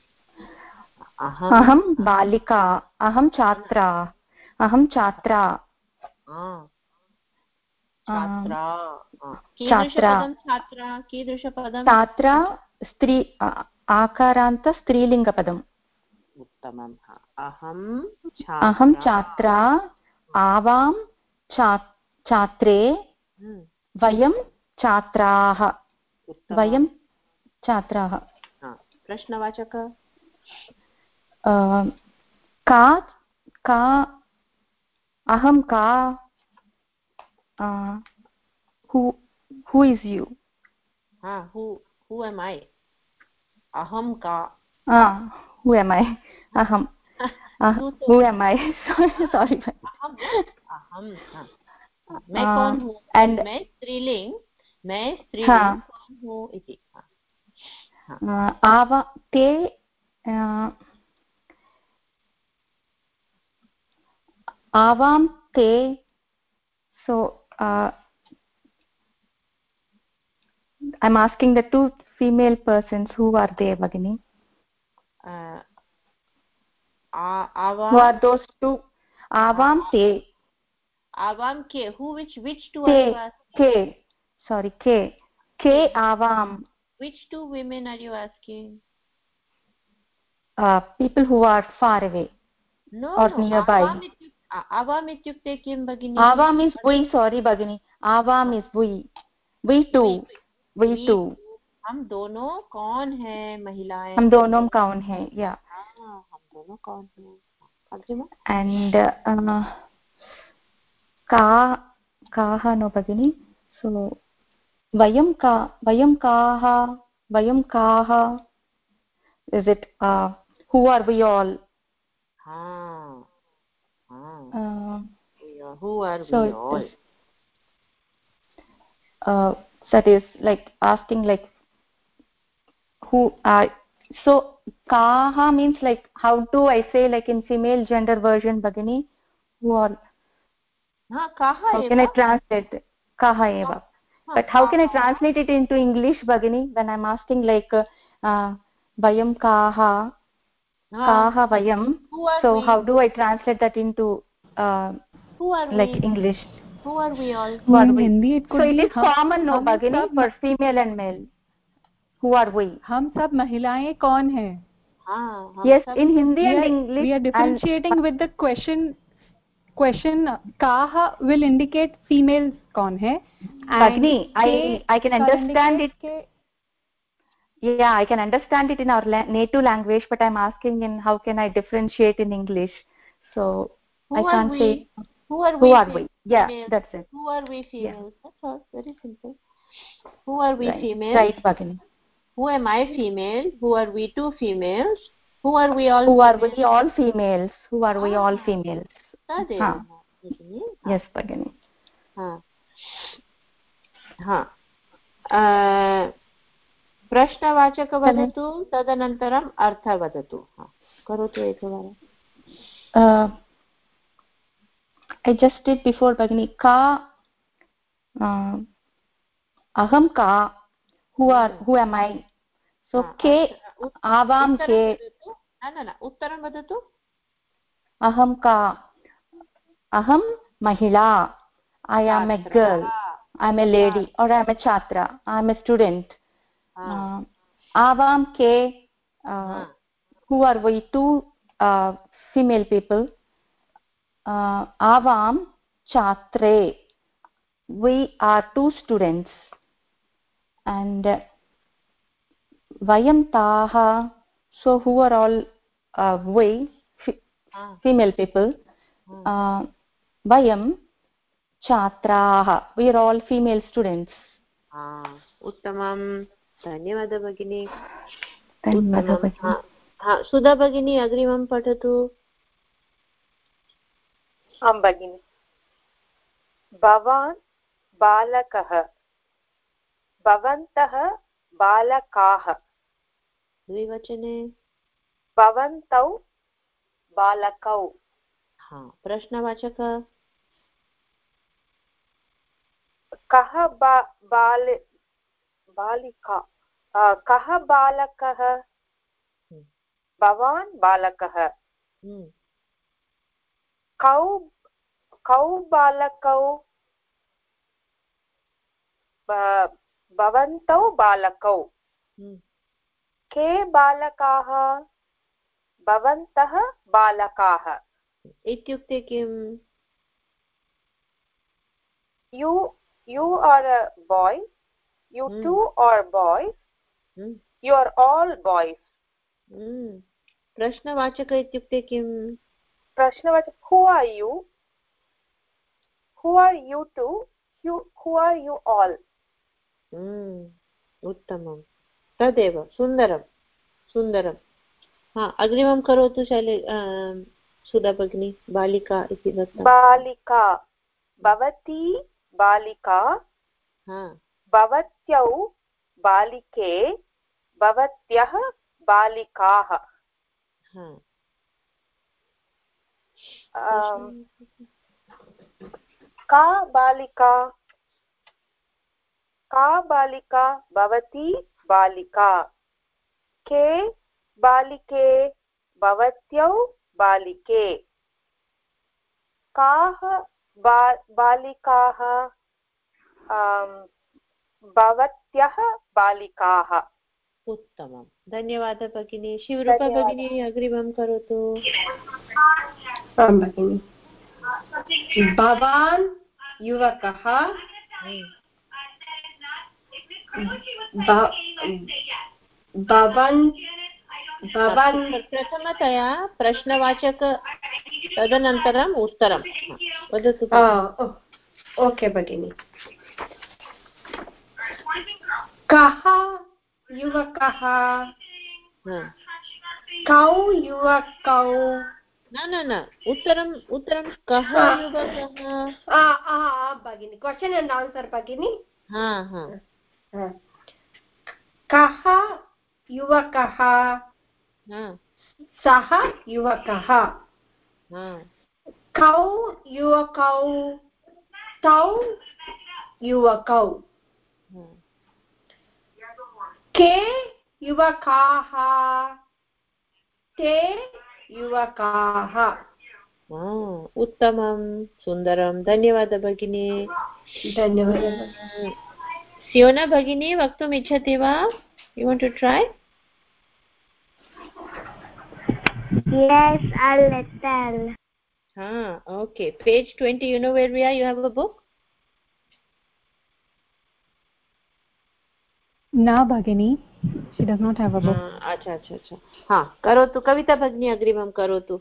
अहं बालिका, अहं छात्रा, अहं छात्रा. छात्रा कीदृशपदं छात्रा कीदृशपदं छात्रा स्त्री आकारान्त स्त्रीलिङ्गपदम् उत्तमम् अहं अहं छात्रा आवां छात्रे वयं छात्राः वयं छात्राः प्रश्नवाचक का का अहं का who who is you ha who who am I aham ka ah who am I aham uh, who am I sorry sorry aham aham मैं कौन हूँ and मैं स्त्रीलिंग मैं स्त्रीलिंग कौन हूँ इति आवा ते आवां ते so uh, I'm asking the two female persons who are they Bhagini uh, avam who are those two avam te avam ke who which which two ke, are you asking ke sorry ke ke avam which two women are you asking uh, people who are far away no or no nearby avam ityukte kim bagini avam is we sorry bagini avam is we we too we too हम दोनों कौन है महिलाएं हम दोनों कौन है या हां हम दोनों कौन हैं अग्रिम and uh, का काः नो भगिनी so वयं का वयं काः वयं काः is it uh, who are we all ha ha uh, yeah, who are so we all is, uh, that is like asking like who are so kaha means like how do I say like in female gender version bagini who are ha kaha how can I translate kaha eva but how can I translate it into English bagini when I'm asking like uh, vayam kaha kaha vayam so how do I translate that into uh, who are like we English who are we all who are we Hindi it could so it be is common no bagini for female and male who are we हम सब महिलाएं कौन हैं हाँ yes in Hindi and English we are differentiating with the question question kaha will indicate females कौन है Bagni I I can understand it ke, yeah I can understand it in our la native language but I'm asking in how can I differentiate in English so who I can't we? say who are who we are we yeah females? that's it who are we females yeah. That's all very simple who are we right. females right Bagni who am I female who are we two females who are we all who females? are we all females who are ah. we all females tadeva ha. yes Bagni ha ha uh, प्रश्नवाचक वदतु तदनन्तरम् अर्थ वदतु करोतु एकवारं I just did before bagini ka uh, aham ka who are who am I so ke avam ke न न न उत्तरं वदतु aham ka aham mahila I am a girl I am a lady or I am a chhatra I am a student uh, avam ke uh, who are we two uh, female people uh, avam chhatre we are two students and uh, vayam taha so who are all uh, we female people uh, vayam chhatraah we are all female students उत्तमं धन्यवादः भगिनी धन्यवादः भगिनी हा सुधा भगिनी अग्रिमं पठतु आं भगिनि भवान् बालकः भवन्तः बालकाः द्विवचने भवन्तौ बालकौ हा प्रश्नवाचक कः बा, बाल बालिका कः बालकः भवान् बालकः कौ कौ बालकौ भवन्तौ बालकौ के बालकाः भवन्तः बालकाः इत्युक्ते किम् you you are a boy you hmm. two are boys hmm. you are all boys hmm. प्रश्नवाचक इत्युक्ते किम् प्रश्नवाचक who are you who are you two you who are you all hmm. उत्तमं तदेव सुन्दरं सुन्दरं हा अग्रिमं करोतु शैले सुधा भगिनी बालिका इति दत्तं बालिका भवती बालिका भवत्यौ बालिके भवत्यः बालिकाः का बालिका का बालिका भवती बालिका के बालिके भवत्यौ बालिके काः बा, बालिकाः भवत्यः बालिकाः उत्तमं धन्यवादः भगिनी शिवरूपा भगिनी अग्रिमं करोतु भगिनी भवान् युवकः भवन् भवान् प्रथमतया प्रश्नवाचक तदनन्तरम् उत्तरं वदतु ओके भगिनि कः युवकः कौ युवकौ न न न उत्तरम् उत्तरं कः युवकः भगिनि क्वश्चन् एण्ड् आन्सर् भगिनि हा हा कः युवकः सः युवकः कौ युवकौ तौ युवकौ के युवकाः ते युवकाः उत्तमं सुन्दरं धन्यवादः भगिनी धन्यवादः सियोना भगिनी वक्तुम् इच्छति वा you want to try yes I'll tell ah okay page twenty you know where we are you have a book na bhagini she does not have a book acha acha acha ha karotu kavita bhagini agrimam karotu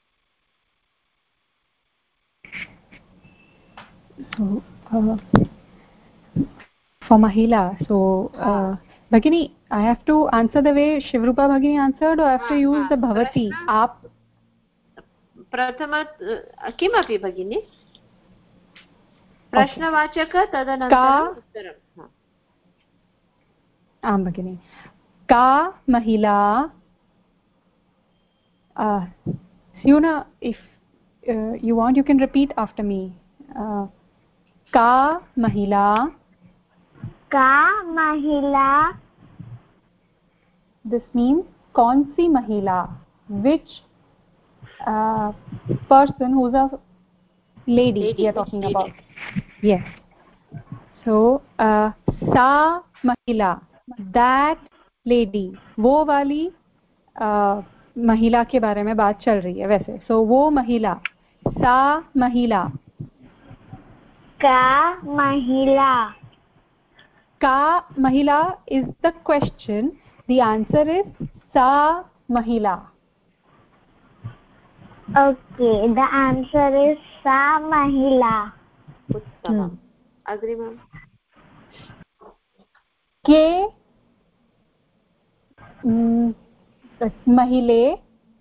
so uh, for mahila so uh, bhagini I have to answer the way Shivrupa bhagini answered or I have to use the bhavati aap प्रथम किमपि भगिनि प्रश्नवाचक तदनन्तरम् उत्तरम् आं भगिनि का महिला Siona if uh, you want you can repeat after me uh, का महिला का महिला this means कौन सी महिला which uh, person who's a lady, lady we are talking lady. about yes so uh, sa mahila that lady वो वाली uh, महिला के बारे में बात चल रही है वैसे so वो महिला सा महिला का महिला का महिला is the question the answer is sa mahila okay the answer is sa mahila उत्तमम् अग्रिमम् के महिले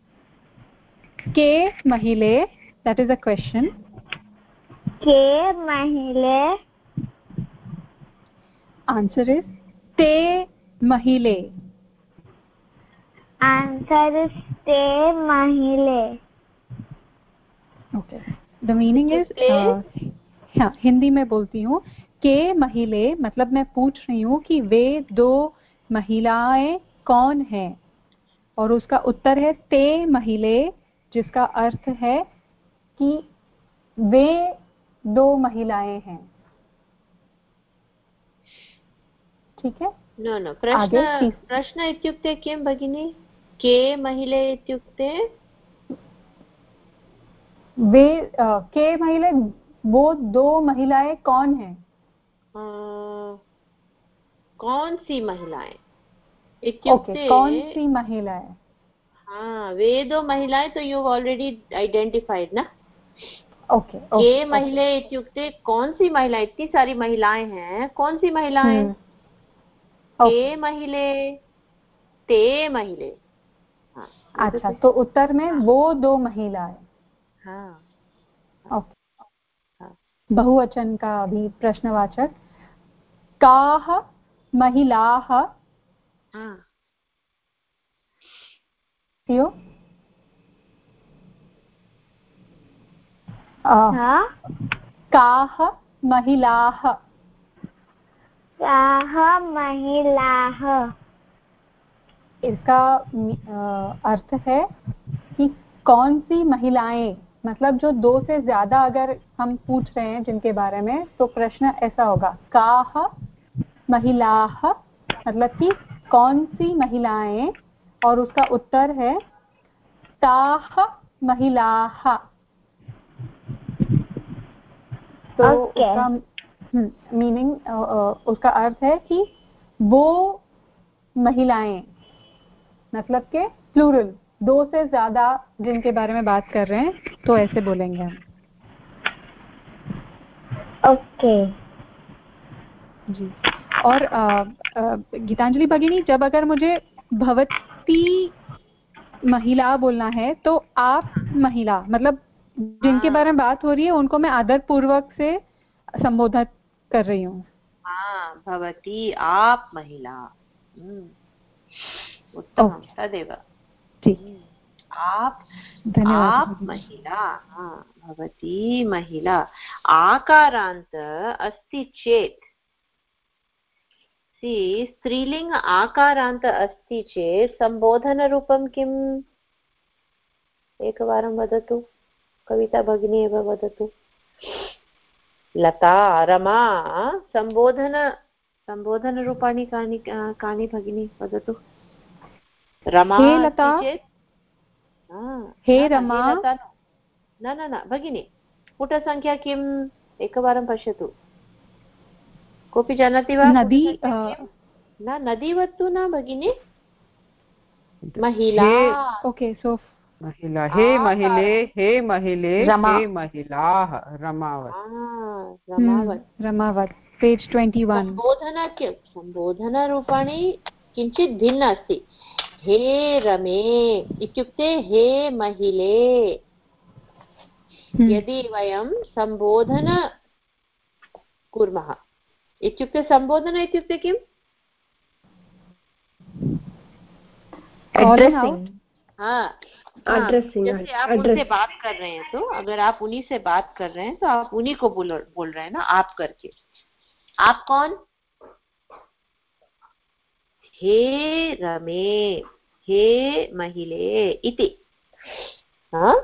के महिले that is a question के महिले answer is te महिले answer is te महिले okay the meaning is uh, हाँ हिंदी में बोलती हूँ के महिले मतलब मैं पूछ रही हूँ कि वे दो महिलाएं कौन हैं और उसका उत्तर है ते महिले जिसका अर्थ है कि वे दो महिलाएं हैं ठीक है। नो नो प्रश्न प्रश्न इत्युक्ते किं भगिनी? के महिले इत्युक्ते वे आ, के महिले वो दो महिलाएं कौन हैं? कौन सी महिलाएं इत्युक्ते okay, कौन सी महिलाएं? हाँ वे दो महिलाएं तो यू ऑलरेडी आइडेंटिफाइड ना। ओके okay, okay, के महिले okay. इत्युक्ते कौन सी महिलाएं? इतनी सारी महिलाएं हैं, कौन सी महिलाएं? hmm. के okay. महिले, ते महिले। हाँ, अच्छा तो उत्तर में वो दो महिलाएं। हाँ ओके हाँ. बहुवचन का भी प्रश्नवाचक काः महिलाः? हाँ यो काः महिलाः? काः महिलाः? इसका अर्थ है कि कौन सी महिलाएं, मतलब जो दो से ज्यादा अगर हम पूछ रहे हैं जिनके बारे में, तो प्रश्न ऐसा होगा काः महिलाः, मतलब कि कौन सी महिलाएं, और उसका उत्तर है ताः महिलाः। तो okay. उसका मीनिंग, उसका अर्थ है कि वो महिलाएं, मतलब के प्लूरल, दो से ज्यादा जिनके बारे में बात कर रहे हैं, तो ऐसे बोलेंगे हम। ओके जी। और गीतांजलि भगिनी, जब अगर मुझे भवती महिला बोलना है तो आप महिला, मतलब जिनके बारे में बात हो रही है उनको मैं आदर पूर्वक से संबोधित कर रही हूँ। हाँ भवती, आप महिला। उत्तमं, तदेव। आप आप महिला। हाँ भवती महिला। आकारान्त अस्ति चेत्, स्त्रीलिंग आकारान्त अस्ति चेत् सम्बोधनरूपं किम्? एकवारं वदतु, कविता भगिनी एव वदतु। लता, रमा, सम्बोधन सम्बोधनरूपाणि कानि कानि भगिनी वदतु? रमा अस्ति चेत्, हे रमा, न न न भगिनी, पुटसङ्ख्या किम्? एकवारं पश्यतु, कोऽपि जानाति वा? नदी न, नदी वत्तु न भगिनी, महिला। ओके सो महिला, हे महिले, हे महिले, हे महिलाः, रमावत्। रमावत् रमावत् पेज् ट्वेण्टि वन्। सम्बोधन सम्बोधनरूपाणि किञ्चित् भिन्न अस्ति। हे रमे इत्युक्ते हे महिले। यदि वयं सम्बोधन कुर्मः इत्युक्ते, सम्बोधन इत्युक्ते किम्? एड्रेसिंग। हाँ, एड्रेसिंग। जैसे आप उनसे बात कर रहे हैं, तो अगर आप उन्हीं से बात कर रहे हैं तो आप उन्हीं को बोल बोल रहे हैं ना, आप करके। आप कौन? हे रमे, हे महिले इति। हाँ,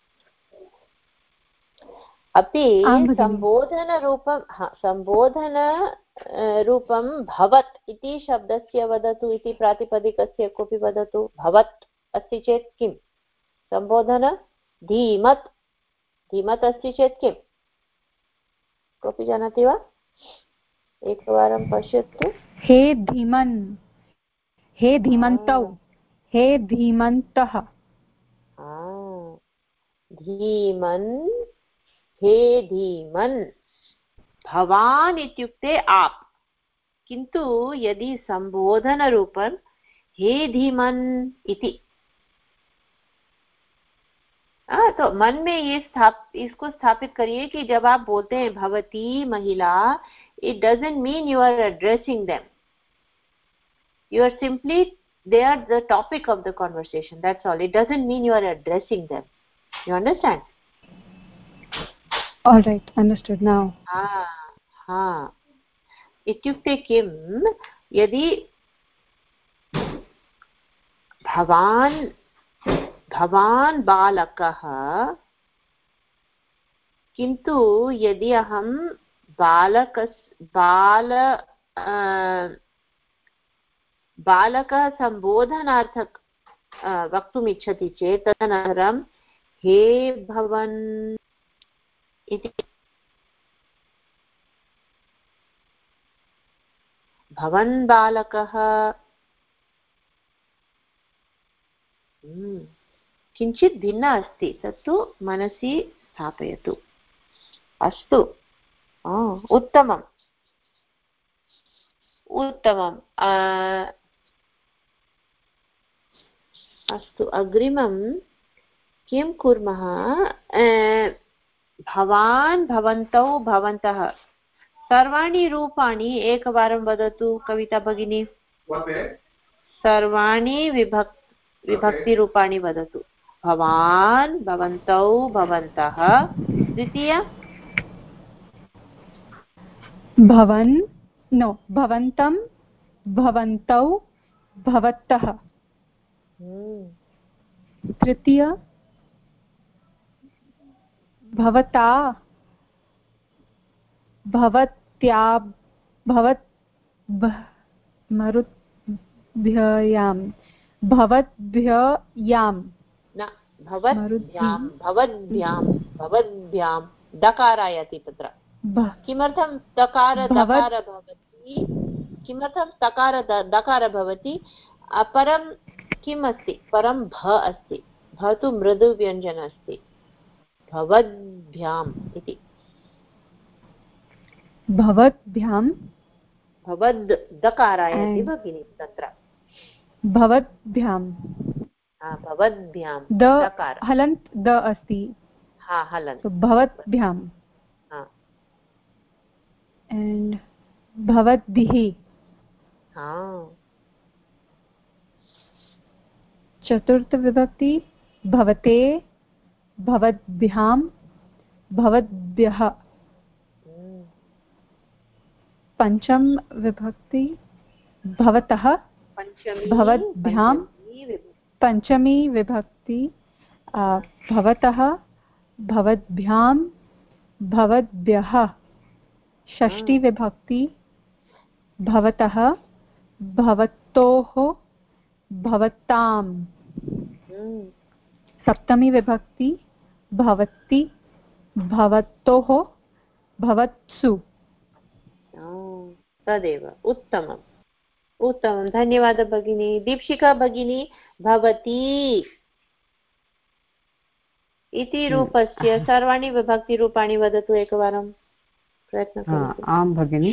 अपि सम्बोधन रूपं, हाँ सम्बोधन रूपं भवत् इति शब्दस्य वदतु इति प्रातिपदिकस्य कोऽपि वदतु। भवत् अस्ति चेत् किम्? सम्बोधन। धीमत्, धीमत् अस्ति चेत् किम्? कोऽपि जानाति वा? एकवारं पश्यतु। हे धीमन्, हे धीमन्तौ, हे धीमन्तः। धीमन्, हे धीमन्। भवान् इत्युक्ते आप, किन्तु यदि सम्बोधनरूपं हे धीमन् इति, हाँ, तो मन में ये स्थाप इसको स्थापित करिए कि जब आप बोलते हैं भवती महिला, it doesn't mean you are addressing them. You are simply, they are the topic of the conversation. That's all. It doesn't mean you are addressing them. You understand? All right, understood now. हाँ हाँ, इत्युक्ते किं? यदि भवान् भवान् बालकः, किन्तु यदि अहं बालकस् बाल बालकः सम्बोधनार्थक वक्तुम् इच्छति चेत् तदनन्तरं हे भवन् इति भवन् बालकः किञ्चित् भिन्न अस्ति, तत्तु मनसि स्थापयतु। अस्तु, उत्तमम् उत्तमम्। अस्तु, अग्रिमं किं कुर्मः? भवान्, भवन्तौ, भवन्तः सर्वाणि रूपाणि एकवारं वदतु कविता भगिनी। सर्वाणि विभक् विभक्तिरूपाणि वदतु। भवान्, भवन्तौ, भवन्तः। द्वितीय भवन्, नो भवन्तं, भवन्तौ, भवतः। तृतीय भवता, भवत्या, भवत् मरुद्भ्यां, भवद्भ्यां न भवद्भ्यां, भवद्भ्यां, भवद्भ्यां दकार आयाति तत्र। किमर्थं दकार दकार भवति? किमर्थं दकार दकार भवति? परं किम् अस्ति? परं भ अस्ति। भ तु मृदुव्यञ्जन अस्ति। भवद्भ्याम् इति। भवद्भ्यां भवद् दकार आयाति भगिनि तत्र। भवद्भ्यां भवद्भ्यां द हलन्त् द अस्ति। हा, हलन्त्। भवद्भ्यां एंड भवद्भिः। चतुर्थ विभक्ति भवते, भवद्भ्यां, भवद्भ्यः। पंचम विभक्ति भवतः, भवद्भ्यां। पंचमी विभक्ति भवतः, भवद्भ्यां, भवद्भ्यः। षष्ठी विभक्ति भवतः, भवतोः, भवतां। सप्तमी विभक्ति भवति, भवतोः, भवत्सु। तदेव। उत्तमम् उत्तमं, धन्यवादः भगिनी। दीक्षिका भगिनी, भवती इति रूपस्य सर्वाणि विभक्तिरूपाणि वदतु एकवारं। प्रयत्नं करोतु। आं भगिनी।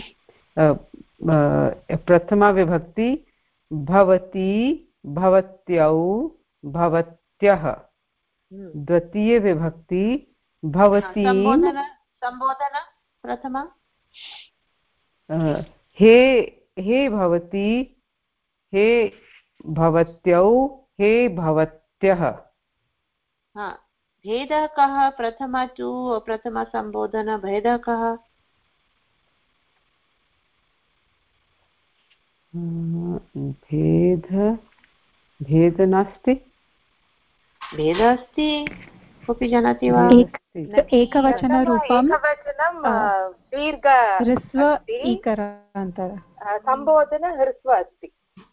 प्रथमा विभक्ति भवती, भवत्यौ, भवत्यः। द्वितीय विभक्ति भवती। संबोधन संबोधन प्रथमा हे हे भवती, हे भवत्यौ, हे भवत्यः। हाँ, भेदः कः? प्रथमा तु प्रथमा संबोधन भेदः कः? भेद भेद नास्ति। भेद अस्ति, कोऽपि जानाति वा? एकवचनरूपं दीर्घ ह्रस्व ईकारान्तर। सम्बोधन ह्रस्व अस्ति।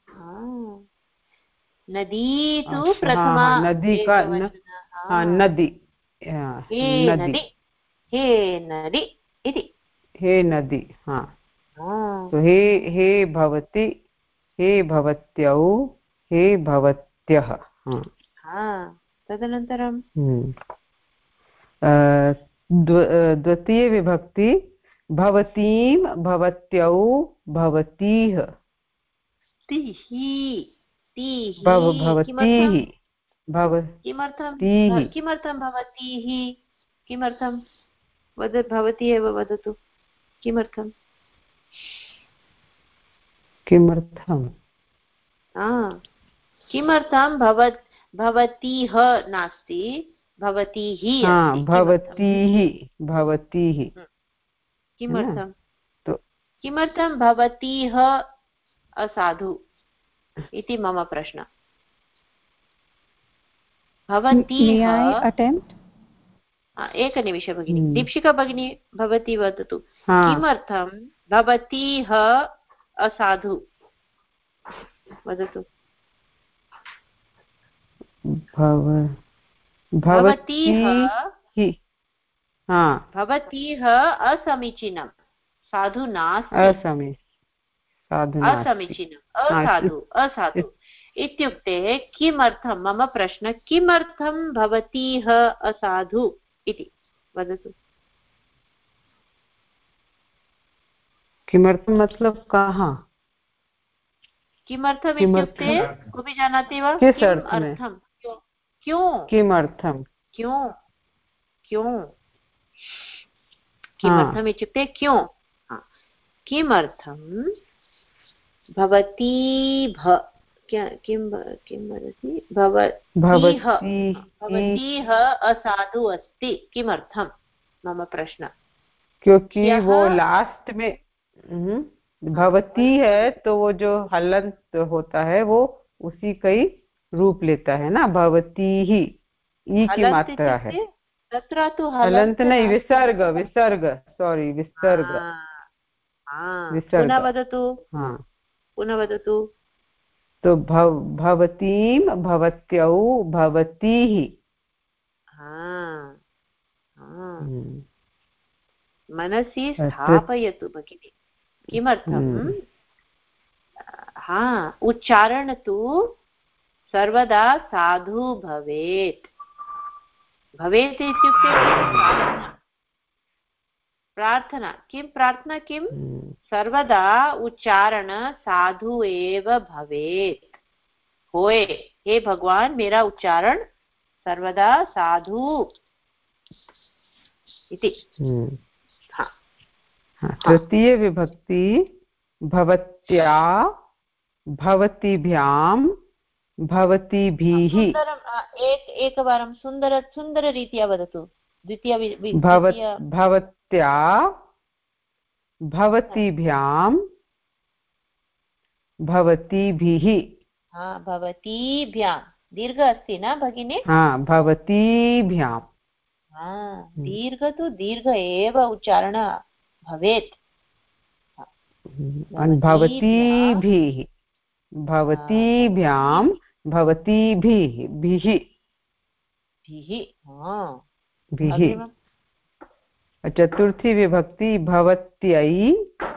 नदी तु प्रथमा। नदी का नदी। हे नदी, हे नदी इति। हे नदी। हाँ, तो हे हे भवति, हे भवत्यौ, हे भवत्यः। हाँ, तदनन्तरं द्वितीय विभक्ति भवतीं, भवत्यौ, भवतीः। भवतीः। किमर्थं किमर्थं भवतीः? किमर्थं वद, भवती एव वदतु। किमर्थं किमर्थं किमर्थं भवत् भवतीः नास्ति, भवतीः। भवतीः भवतीः। किमर्थं किमर्थं भवतीः असाधु इति मम प्रश्नः। भवतीः। एकनिमिष भगिनी। दीक्षिका भगिनी, भवती वदतु किमर्थं भवतीः असाधु? वदतु। भवतीह भवतीह असमीचीनं साधु नास्ति, असमीचीनम् असाधु असाधु इत्युक्ते किमर्थं, मम प्रश्न किमर्थं भवतीह असाधु इति वदतु। किमर्थं मतलब कहाँ, किमर्थम् इत्युक्ते कोऽपि जानाति वा? किमर्थं, क्यों, किमर्थं, क्यों, क्यों, किमर्थम् इत्युक्ते क्यों, किमर्थं भवती भ किं किं वदति भवतीह भवतीह असाधु अस्ति, किमर्थं मम प्रश्न। क्योंकि वो लास्ट में भवती है तो वो जो हलंत होता है वो उसी का ही रूप लेता है ना, भवती ही ई की मात्रा है। तत्र तु हलंत नहीं, विसर्ग विसर्ग सॉरी विसर्ग। पुनः वदतु, पुनः वदतु। तो भव भवतीं भवत्यौ भवतीः। मनसि स्थापयतु भगिनि। किमर्थं? हा, उच्चारण तु सर्वदा साधु भवेत्। भवेत् इत्युक्ते प्रार्थना, किं प्रार्थना, किं सर्वदा उच्चारण साधु एव भवेत्। होए हे भगवान मेरा उच्चारण सर्वदा साधु इति। तृतीय विभक्ति भवत्या भवतीभ्यां भवतीभिः। एक एकवारं सुन्दर सुन्दररीत्या वदतु। द्वितीय भवत्या भवतीभ्यां भवतीभिः। हाँ, भवतीभ्यां दीर्घ अस्ति न भगिनी? हाँ, भवतीभ्यां। हाँ, दीर्घ तु दीर्घ एव उच्चारण भवेत्। भवतीभिः भवतीभ्यां भवतीभिः भिः भिः। चतुर्थी विभक्ति भवत्यै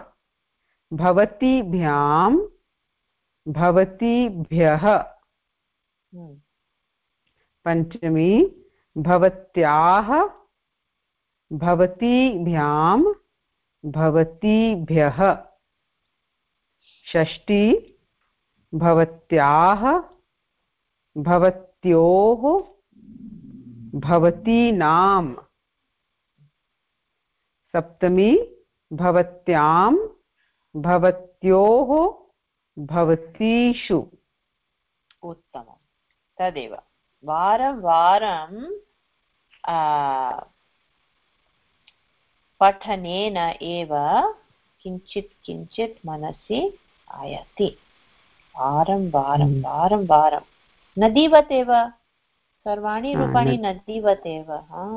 भवतीभ्यां भवतीभ्यः। पंचमी भवत्याः भवतीभ्यां भवतीभ्यः। षष्ठी भवत्याः भवत्योः भवतीनां। सप्तमी भवत्यां भवत्योः भवतीषु। उत्तमं, तदेव वारं वारं पठनेन एव किञ्चित् किञ्चित् मनसि आयाति। वारं वारं वारं वारं नदीवत् एव सर्वाणि रूपाणि नदीवत् एव।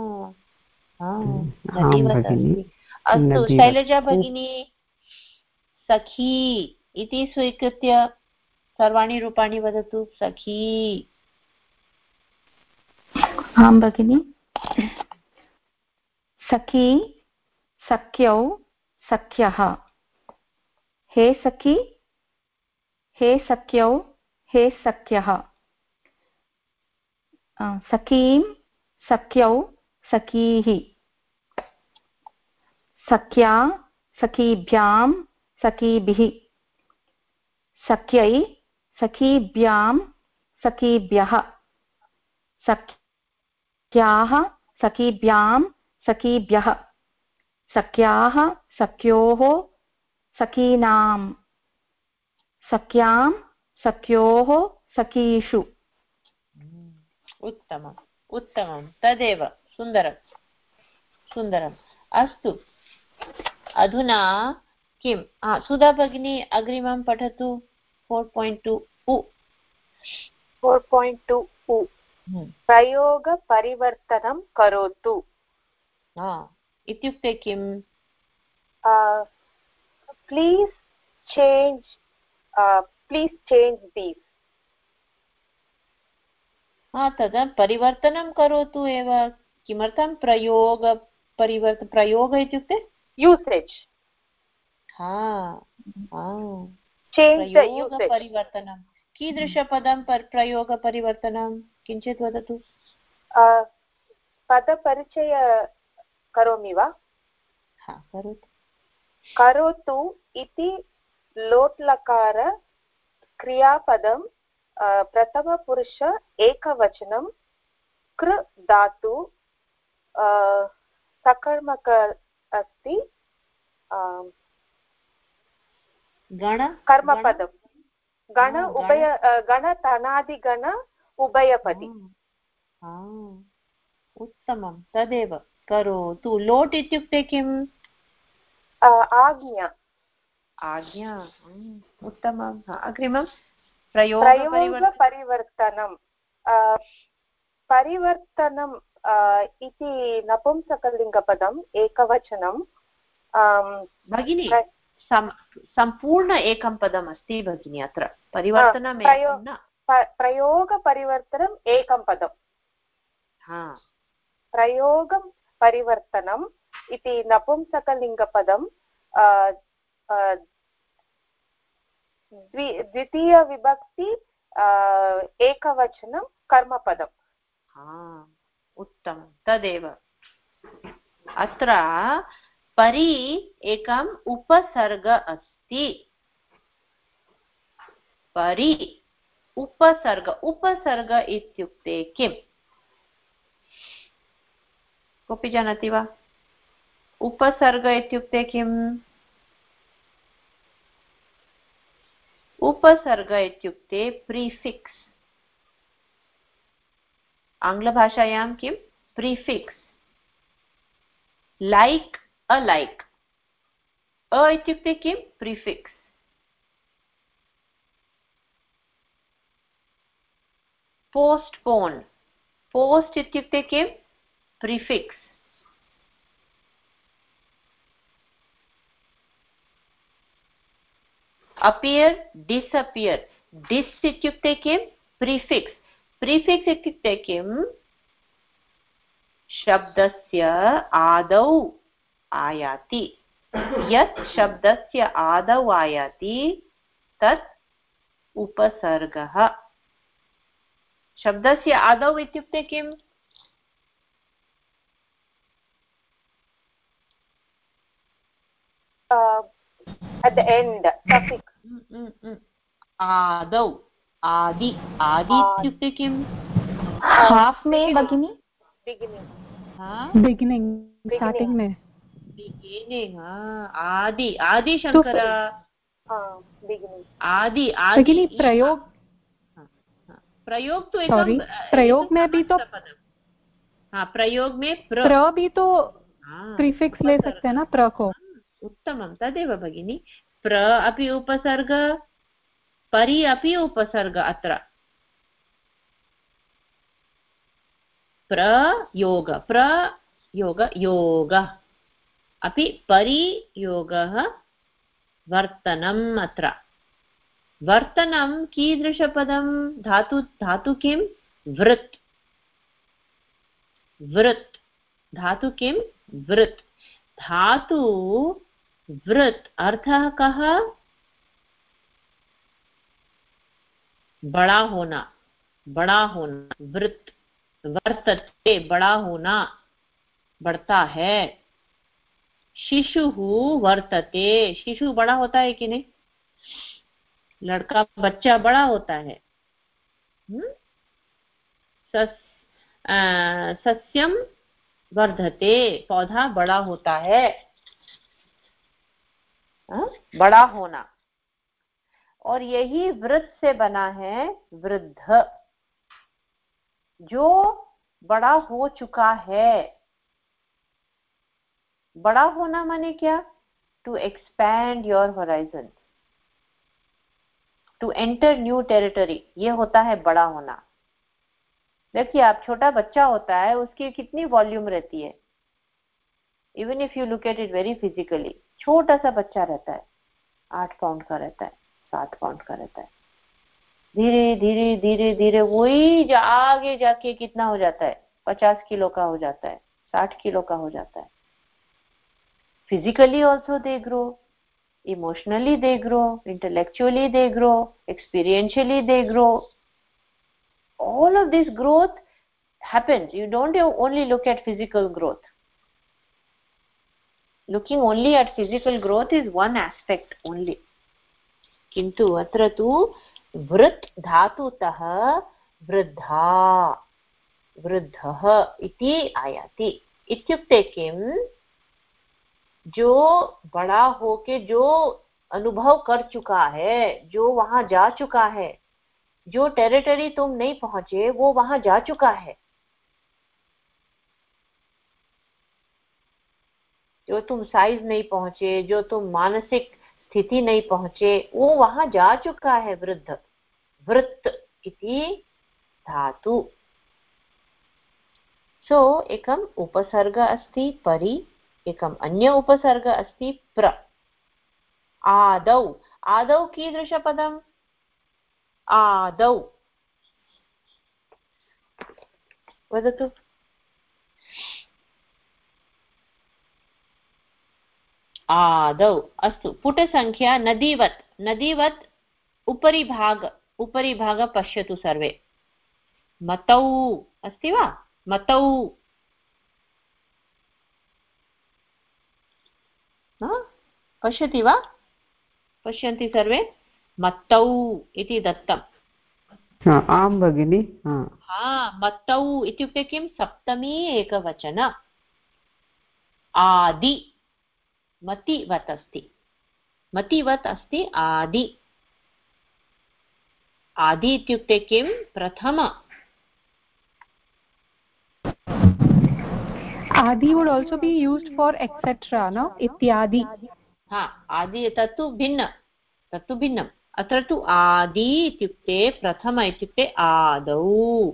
नदीवत् अस्ति। अस्तु शैलजा भगिनी, सखी इति स्वीकृत्य सर्वाणि रूपाणि वदतु। सखी। आं भगिनि। सखी सख्यौ सख्यः। हे सखी हे सख्यौ हे सख्यः। सखीं सख्यौ सखीः। सख्या सखीभ्यां सखीभिः। सख्यै सखीभ्यां सखीभ्यः। सख्याः सखीभ्यां सखीभ्यः। सख्याः सख्योः सखीनां। सख्यां सख्योः सखीषु। उत्तमम् उत्तमं, तदेव सुन्दरं सुन्दरम्। अस्तु, अधुना किं सुधा भगिनी अग्रिमं पठतु। Four point two uh four point two uh प्रयोगपरिवर्तनं करोतु। इत्युक्ते किम्? Please change please change these. हा तदा परिवर्तनं करोतु एव. किमर्थं प्रयोग परिवर्त प्रयोग इत्युक्ते यूसेज्. हा प्रयोगपरिवर्तनं. कीदृशपदं प्रयोगपरिवर्तनं किञ्चित् वदतु. पदपरिचय करोमि वा? हा करोतु. करोतु इति लोट्लकार क्रियापदं प्रथमपुरुष एकवचनं कृ धातु सकर्मक अस्ति. गण कर्मपदं गण उभय गण तनादिगण उभयपदी. उत्तमं तदेव करोतु. लोट् इत्युक्ते किम्? आज्ञा. आज्ञा. उत्तमम्. अग्रिमं प्रयोगपरिवर्तनं. परिवर्तनं इति नपुंसकलिङ्गपदम् एकवचनं. भगिनी सम्पूर्ण एकं पदम् अस्ति भगिनी. अत्र परिवर्तनं प्रयोगपरिवर्तनम् एकं पदम्. प्रयोगं परिवर्तनम् इति नपुंसकलिङ्गपदं द्वितीयविभक्ति एकवचनं कर्मपदम्. उत्तमं तदेव. अत्र परि एकम् उपसर्ग अस्ति. परि उपसर्ग. उपसर्ग इत्युक्ते किम्? कोऽपि जानाति वा? उपसर्ग इत्युक्ते किम्? उपसर्ग इत्युक्ते प्रीफिक्स्. आङ्ग्लभाषायां किं? प्रीफिक्स्. लैक् अलैक्. अ इत्युक्ते किं? प्रीफिक्स्. पोस्ट्पोन्. पोस्ट् इत्युक्ते किं? प्रीफिक्स्. appear disappear. dis इत्युक्ते किं? प्रीफिक्स्. प्रीफिक्स् इत्युक्ते किं? शब्दस्य आदौ आयाति. यत् शब्दस्य आदौ आयाति तत् उपसर्गः. शब्दस्य आदौ इत्युक्ते किम्? at the end suffix. आदौ आदि. आदि इत्युक्ते किम्? हाफ में भगिनी. बिगिनिंग. बिगिनिंग स्टार्टिंग में. बिगिनिंग. आदि. आदि शंकर. बिगिनिंग. आदि. आदि. प्रयोग. प्रयोग तो एक प्रयोग में भी तो हाँ प्रयोग में प्र, प्र भी तो प्रीफिक्स ले सकते हैं ना प्र को. उत्तमं तदेव भगिनी. प्र अपि उपसर्ग, परि अपि उपसर्ग. अत्र प्रयोग प्रयोग योग अपि परियोगः वर्तनम्. अत्र वर्तनं कीदृशपदं? धातु. धातु किं? वृत्. वृत्. धातु किं? वृत्. धातु वृत् अर्थः कः? बड़ा होना. बड़ा होना. वृत्. वर्तते बड़ा होना, बढ़ता है. शिशुः वर्तते. शिशु बड़ा होता है कि नहीं? लड़का बच्चा बड़ा होता है. सस, आ, सस्यम वर्धते. पौधा बड़ा होता है. आ, बड़ा होना. और यही वृद्ध से बना है वृद्ध, जो बड़ा हो चुका है. बड़ा होना माने क्या? To expand your horizon, to enter new territory. ये होता है बड़ा होना. देखिए आप, छोटा बच्चा होता है, उसकी कितनी वॉल्यूम रहती है? Even if you look at it very physically, छोटा सा बच्चा रहता है, आठ पाउंड का रहता है, सात पाउंड का रहता है. धीरे धीरे धीरे धीरे वही जा आगे जाके कितना हो जाता है, पचास किलो का हो जाता है, साठ किलो का हो जाता है. Physically also they grow, emotionally they grow, intellectually they grow, experientially they grow. All of this growth happens. You don't only look at physical growth. Looking only at physical growth is one aspect only. किन्तु अत्र तु वृत् धातुतः वृद्धा वृद्धः इति आयाति. इत्युक्ते किम्, जो बड़ा होके जो अनुभव कर चुका है, जो वहां जा चुका है, जो टेरिटरी तुम नहीं पहुंचे वो वहां जा चुका है, जो तुम साइज नहीं पहुंचे, जो तुम मानसिक स्थिति नहीं पहुंचे, वो वहां जा चुका है. वृद्ध वृत्त इति धातु. सो एकम् उपसर्ग अस्ति परि, एकम् अन्य उपसर्ग अस्ति प्र. आदौ आदौ कीदृशपदम्? आदौ वदतु. आदौ. अस्तु, पुटसङ्ख्या नदीवत्. नदीवत् उपरि भाग, उपरि भाग पश्यतु सर्वे. मतौ अस्ति वा? मतौ पश्यति वा? पश्यन्ति सर्वे? मत्तौ इति दत्तम्. आं भगिनि. हा, मत्तौ इत्युक्ते किं? सप्तमी एकवचन. आदि मतिवत् अस्ति, मतिवत् अस्ति आदि. आदि इत्युक्ते किं? प्रथम. Adi would also be used for et cetera, no? Ityadi. हा, आदि तत्तु भिन्न, तत्तु भिन्नम्. अत्र तु आदि इत्युक्ते प्रथम इत्युक्ते आदौ.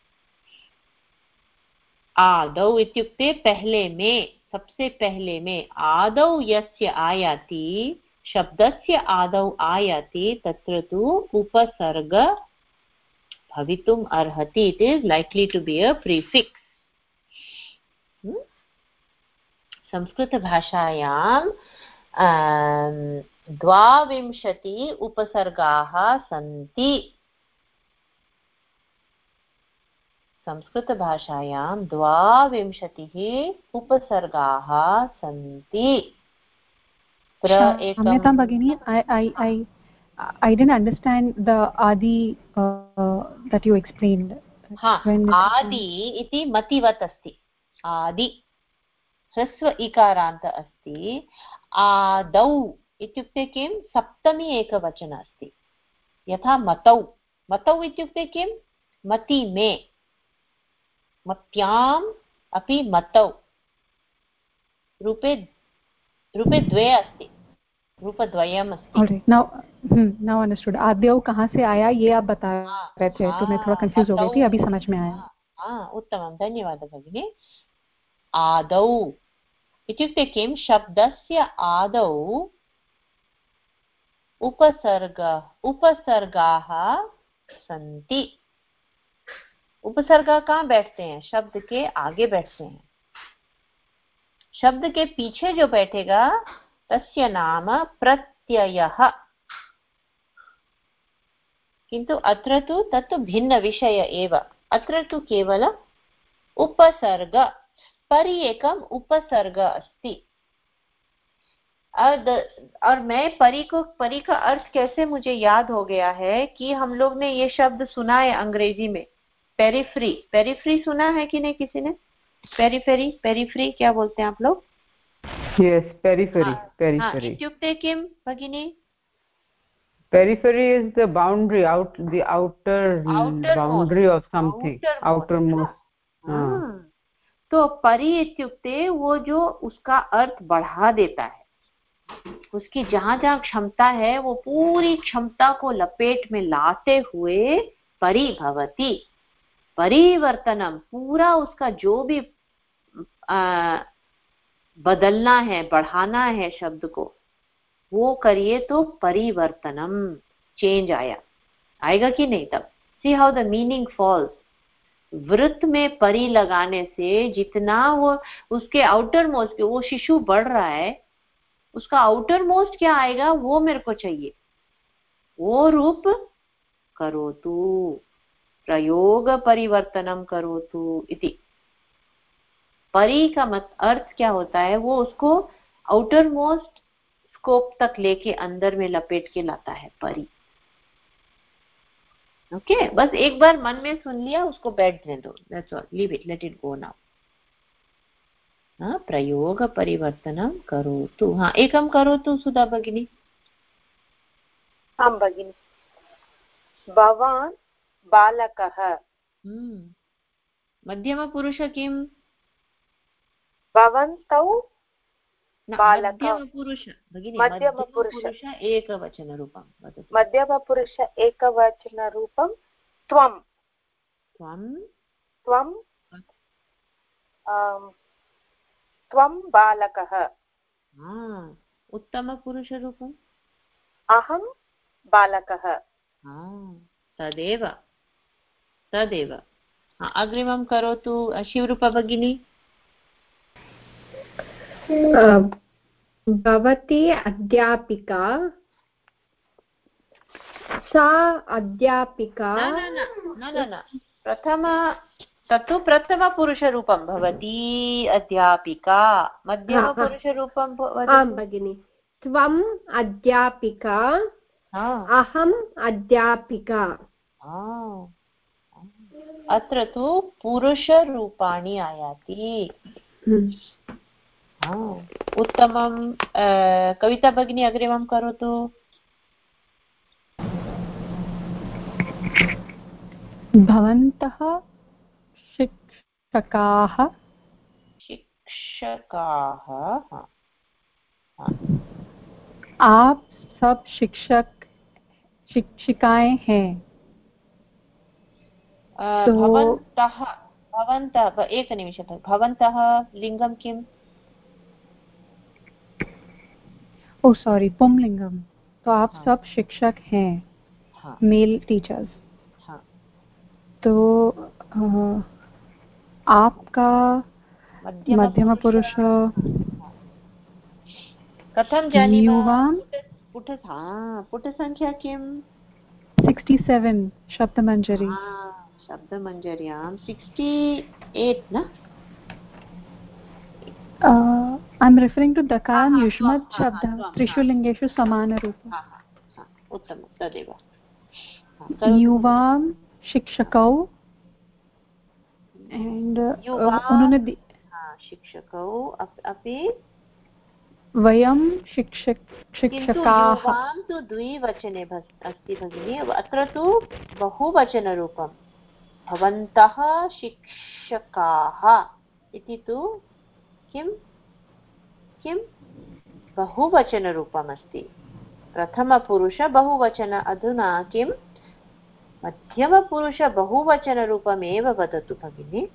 आदौ इत्युक्ते पहले में, सबसे पहले में. आदौ यस्य आयाति, शब्दस्य आदौ आयाति, तत्र तु उपसर्ग भवितुम् अर्हति. It is likely to be a prefix. Sanskrit भाषायां द्वाविंशति उपसर्गाः सन्ति. संस्कृत भाषायां द्वाविंशतिः उपसर्गाः सन्ति. Amrita Bhagini, I I I I didn't understand the adi uh, that you explained. हाँ, आदि इति मतिवत् अस्ति. आदि ह्रस्व इकारान्त अस्ति. आदौ इत्युक्ते किं? सप्तमी एकवचन अस्ति. यथा मतौ. मतौ इत्युक्ते किं? मति मे. मत्याम् अपि मतौ. रूपे रूपे द्वे अस्ति, रूपद्वयम् अस्ति. Alright, now hmm, now understood. आद्यौ कहाँ से आया ये आप बता रहे थे, तो मैं थोड़ा कंफ्यूज हो गई थी. अभी समझ में आया. हाँ, उत्तमं, धन्यवादः भगिनी. आदौ इत्युक्ते किं? शब्दस्य आदौ उपसर्ग उपसर्गाः सन्ति. उपसर्ग कहाँ बैठते हैं? शब्द के आगे बैठते हैं. शब्द के पीछे जो बैठेगा तस्य नाम प्रत्ययः. किन्तु अत्र तु तत् भिन्न विषय एव. अत्र तु केवल उपसर्ग. परि एकम उपसर्ग अस्ति. और मैं परि को, परि का अर्थ कैसे मुझे याद हो गया है कि हम लोग ने ये शब्द सुना है अंग्रेजी में, पेरिफ्री. पेरिफ्री सुना है कि नहीं किसी ने? पेरिफेरी, पेरिफ्री क्या बोलते हैं आप लोग? Yes, periphery. पेरिफेरी इत्युक्ते किं भगिनी? Periphery is the boundary, out the outer, outer boundary most. Of something, outermost. हाँ. तो परि इत्युक्ते वो जो उसका अर्थ बढ़ा देता है, उसकी जहां जहां क्षमता है वो पूरी क्षमता को लपेट में लाते हुए परि भवति. परिवर्तनम, पूरा उसका जो भी आ, बदलना है, बढ़ाना है शब्द को, वो करिए तो परिवर्तनम, चेंज आया. आएगा कि नहीं तब? See how the meaning falls. वृत्त में परी लगाने से जितना वो उसके आउटर मोस्ट, वो शिशु बढ़ रहा है, उसका आउटर मोस्ट क्या आएगा वो मेरे को चाहिए. वो रूप करोतु, प्रयोग परिवर्तनम करोतु इति. परी का मत अर्थ क्या होता है? वो उसको आउटर मोस्ट स्कोप तक लेके अंदर में लपेट के लाता है परी. Okay okay? बस एक बार मन में सुन लिया, उसको बैठने दो. That's all. Leave it, let it go now. हाँ, प्रयोग परिवर्तनम करोतु. हाँ, एकम करोतु सुधा भगिनी. आं भगिनी. भवान् बालकः. मध्यमपुरुष किं? भवन्तौ मध्यमपुरुष भगिनी. मध्यमपुरुष एकवचनरूपं वदतु. मध्यमपुरुष एकवचनरूपं त्वं. त्वं त्वं त्वं बालकः. उत्तमपुरुषरूपम् अहं बालकः. तदेव तदेव. अग्रिमं करोतु शिवरूपा भगिनी. भवती अध्यापिका. सा अध्यापिका. न न न न प्रथम तत्तु प्रथमपुरुषरूपं. भवती अध्यापिका. मध्यमपुरुषरूपं. आं भगिनि. त्वम् अध्यापिका. अहम् अध्यापिका. अत्र तु पुरुषरूपाणि आयाति. उत्तमं. कविता भगिनी अग्रिमं करोतु. भवन्तः शिक्षकाः. शिक्षकाः. आप सब शिक्षक शिक्षिकाएं हैं. तो भवन्तः भवन्तः एकनिमिषं. भवन्तः लिङ्गं किम्? ओ सॉरी, पुंलिंगम. तो आप हाँ. सब शिक्षक हैं. हाँ. Male teachers. हाँ. तो आ, आपका मध्यम पुरुष कथं जानीमः? पुट पुटसङ्ख्या किम्? Sixty seven. शब्दमञ्जरी. शब्दमञ्जर्यां सिक्स्टि एट् न? Uh, I'm referring to Dakar and Yushmat Shabda. Trishu Lingeshu Samana Rupa. Uttamam. Tadeva. Yuvam Shikshakau. And Ununne Shikshakau api Vayam Shikshak Shikshakaah. Yuvam tu द्विवचने अस्ति भगिनी. अत्र तु बहुवचनरूपं. भवन्तः शिक्षकाः इति तु किं किं बहुवचनरूपमस्ति. प्रथमपुरुष बहुवचन. अधुना किं मध्यमपुरुष बहुवचनरूपमेव वदतु भगिनी.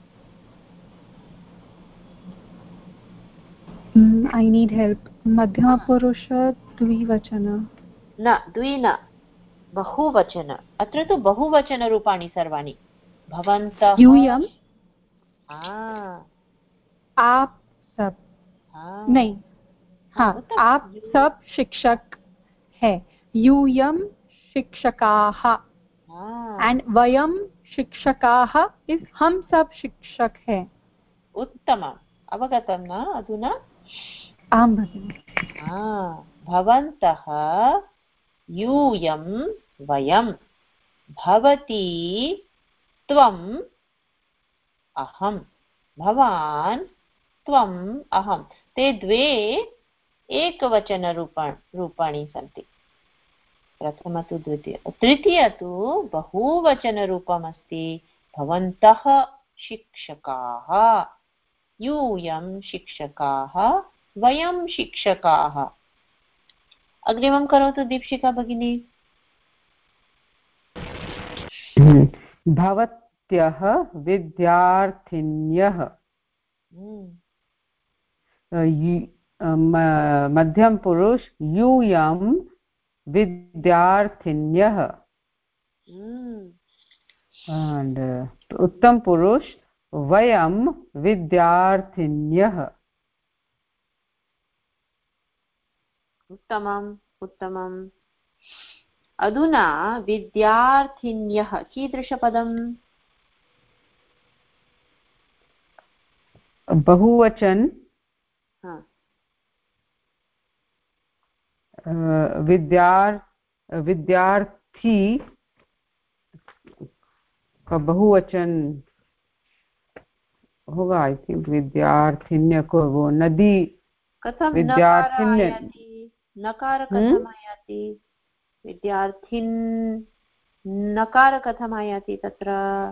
I need help. मध्यमपुरुष द्विवचन. न द्वि न बहुवचन. अत्र तु बहुवचनरूपाणि सर्वाणि. भवन्तः. यूयम्. आप सब. नहीं. हाँ, आप सब शिक्षक है. यूयम शिक्षकाः. एंड वयम शिक्षकाः इस हम सब शिक्षक हैं. उत्तमम्. अवगतं न अधुना? आं भगिनि. भवन्तः, यूयं, वयं, भवती, त्वम्, अहं, भवान्, त्वम्, अहं. ते द्वे एकवचनरूपाणि रूपाणि सन्ति. प्रथम तु द्वितीय. तृतीय तु बहुवचनरूपमस्ति. भवन्तः शिक्षकाः, यूयं शिक्षकाः, वयं शिक्षकाः. अग्रिमं करोतु दीक्षिका भगिनी. भवत्यः विद्यार्थिन्यः. मध्यम पुरुष यूयं विद्यार्थिन्यः. and uh, uttam purush vayam vidyarthinyah. उत्तमम् उत्तमम् अधुना विद्यार्थिन्यः कीदृशपदम् बहुवचन विद्यार विद्यार्थी का बहुवचन होगा आई थिंक विद्यार्थिन्य को वो नदी कथं विद्यार्थिन्य नकार कथम् आयाति विद्यार्थिन् नकार कथम् आयाति तत्र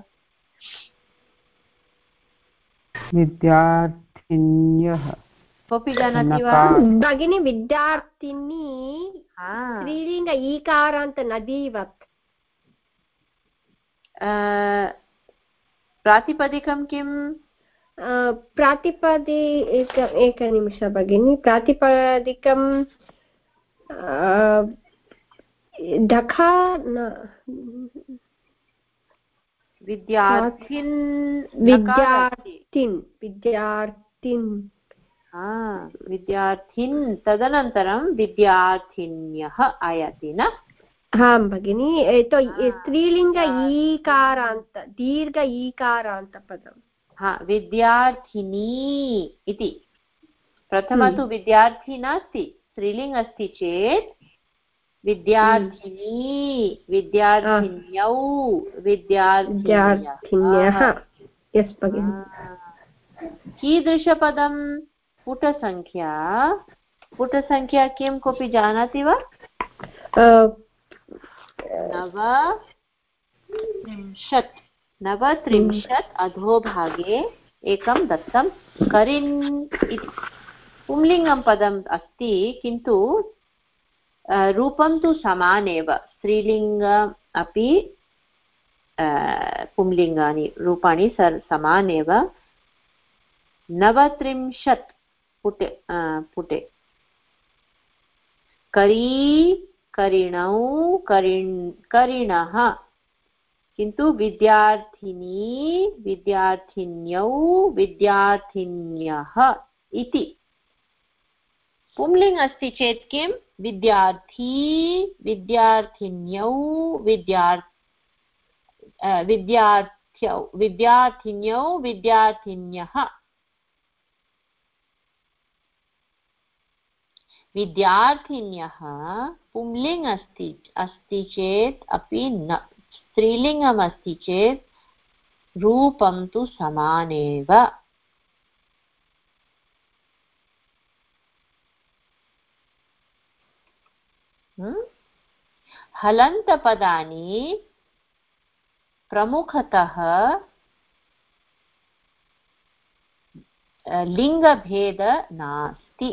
विद्यार्थिन्यः कोऽपि जानाति वा भगिनी विद्यार्थिनी स्त्रीलिङ्ग ईकारान्त नदीवत् प्रातिपदिकं किं प्रातिपदि एक एकनिमिष भगिनी प्रातिपदिकं ढका विद्यार्थिन् विद्यार्थिन् विद्यार्थिन् विद्यार्थिन् तदनन्तरं विद्यार्थिन्यः आयाति न आं भगिनी तो स्त्रीलिङ्ग ईकारान्त दीर्घ ईकारान्त पदम् हा विद्यार्थिनी इति प्रथमं तु विद्यार्थी नास्ति स्त्रीलिङ्ग् अस्ति चेत् विद्यार्थिनी विद्यार्थिन्यौ विद्यार्थिन्यः यस् भगिनी कीदृशपदं पुटसङ्ख्या पुटसङ्ख्या किं कोऽपि जानाति वा नवत्रिंशत् नवत्रिंशत् अधोभागे एकं दत्तं करिन् इति पुंलिङ्गं पदम् अस्ति किन्तु रूपं तु समानेव स्त्रीलिङ्ग अपि पुंलिङ्गानि रूपाणि समानेव नवत्रिंशत् पुटे पुटे करी करिणौ करिण् करिणः किन्तु विद्यार्थिनी विद्यार्थिन्यौ विद्यार्थिन्यः इति पुंलिङ्ग् अस्ति चेत् किं विद्यार्थी विद्यार्थिन्यौ विद्यार् विद्यार्थ्यौ विद्यार्थिन्यौ विद्यार्थिन्यः विद्यार्थिन्यः पुंलिङ्ग् अस्ति अस्ति चेत् अपि न स्त्रीलिङ्गम् अस्ति चेत् रूपं तु समानेव हलन्तपदानि प्रमुखतः लिङ्गभेद नास्ति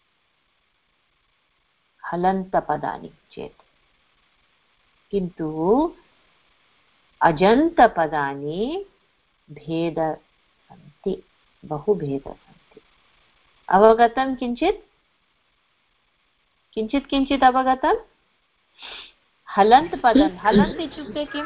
हलन्तपदानि चेत् किन्तु अजन्तपदानि भेद सन्ति बहु भेद सन्ति अवगतं किञ्चित् किञ्चित् किञ्चित् अवगतं हलन्त पदं हलन्त इत्युक्ते किम्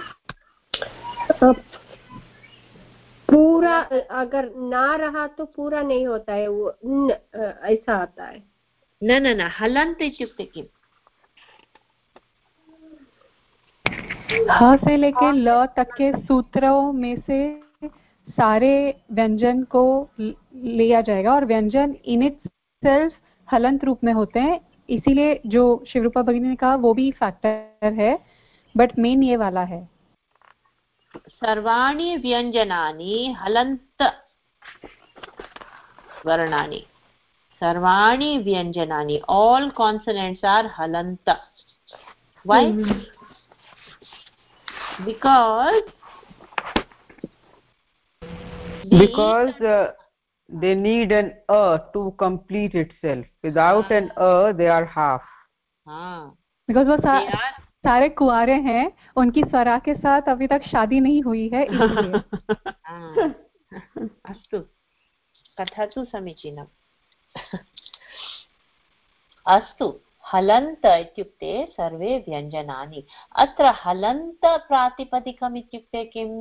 पूरा अगर ना रहा तो पूरा नहीं होता है वो न, ऐसा आता है न न न हलन्त इत्युक्ते किम् ह से लेके ल तक के सूत्रों में से सारे व्यंजन को लिया जाएगा और व्यंजन इन इट सेल्फ हलंत रूप में होते हैं इसीलिए जो शिवरूपा भगिनी ने कहा वो भी फैक्टर है बट मेन ये वाला है सर्वाणि व्यंजनानि हलन्त वर्णानि सर्वाणि व्यंजनानि all consonants are halanta why mm-hmm. because because uh, they need an a to complete itself without ah. an a they are half हाँ because वो सा, are... सारे कुंवारे हैं उनकी स्वरा के साथ अभी तक शादी नहीं हुई है इसलिए अस्तु कथा तु समीचीनम् अस्तु हलन्त इत्युक्ते सर्वे व्यञ्जनानि। अत्र हलन्त प्रातिपदिकम् इत्युक्ते किम्?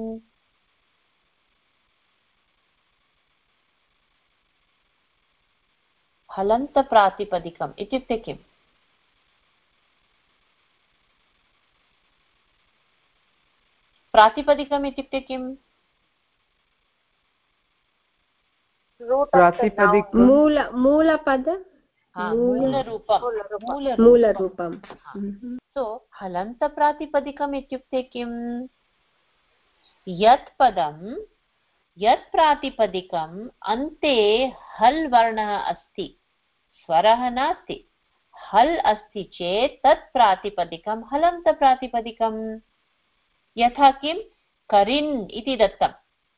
हलन्त प्रातिपदिकम् इत्युक्ते किम्? प्रातिपदिकम् इत्युक्ते किम्? मूल मूलपद मूलरूपं मूलरूपं सो हलन्त प्रातिपदिकम् इत्युक्ते किम्? यत् पदं यत् प्रातिपदिकम् अन्ते हल् वर्णः अस्ति, स्वरः नास्ति, हल् अस्ति चेत् तत् प्रातिपदिकं हलन्त प्रातिपदिकम्। यथा किं करिन् इति दत्तं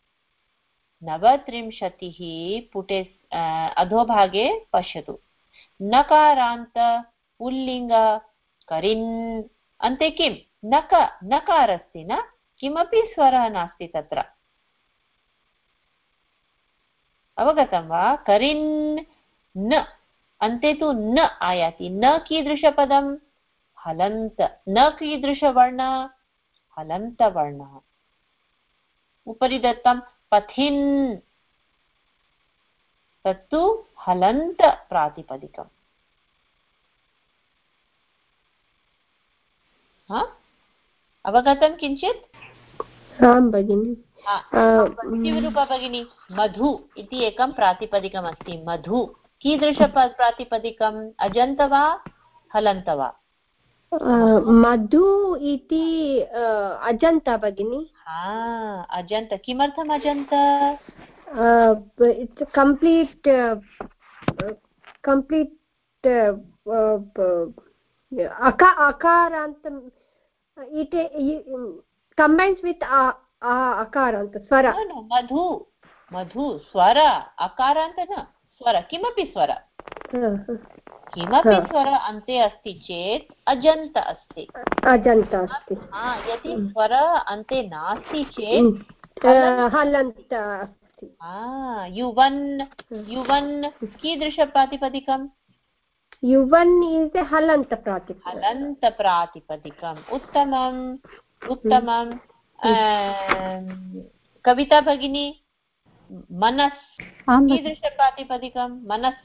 नवत्रिंशतिः पुटे अधोभागे पश्यतु। नकारान्त पुल्लिङ्ग करिन् अन्ते किं नक नकार अस्ति न, किमपि स्वरः नास्ति तत्र। अवगतं वा? करिन् न अन्ते तु न आयाति। न कीदृशपदं? हलन्त। न कीदृशवर्णः? हलन्तवर्णः। उपरि दत्तं पथिन् तत्तु हलन्त प्रातिपदिकम्। अवगतं किञ्चित्? आं भगिनि। शिवरूपा भगिनी, मधु इति एकं प्रातिपदिकम् अस्ति। मधु कीदृश प्रातिपदिकम्? अजन्त वा हलन्त वा? मधु इति अजन्त भगिनि। अजन्त। किमर्थम् अजन्त? इट्स् कम्प्लीट् कम्प्लीट् अकारान्तं इट् combines with अकारान्त स्वर। मधु मधु स्वर अकारान्त न, स्वर किमपि स्वर किमपि स्वर अन्ते अस्ति चेत् अजन्त अस्ति। अजन्त अस्ति। यदि स्वर अन्ते नास्ति चेत् हलन्त अस्ति। युवन् युवन् कीदृश प्रातिपदिकम्? युवन् इस् हलन्त प्रातिपदिकम्। हलन्त प्रातिपदिकम्। उत्तमम् उत्तमम्। कविता भगिनी, मनस् कीदृश प्रातिपदिकम्? मनस्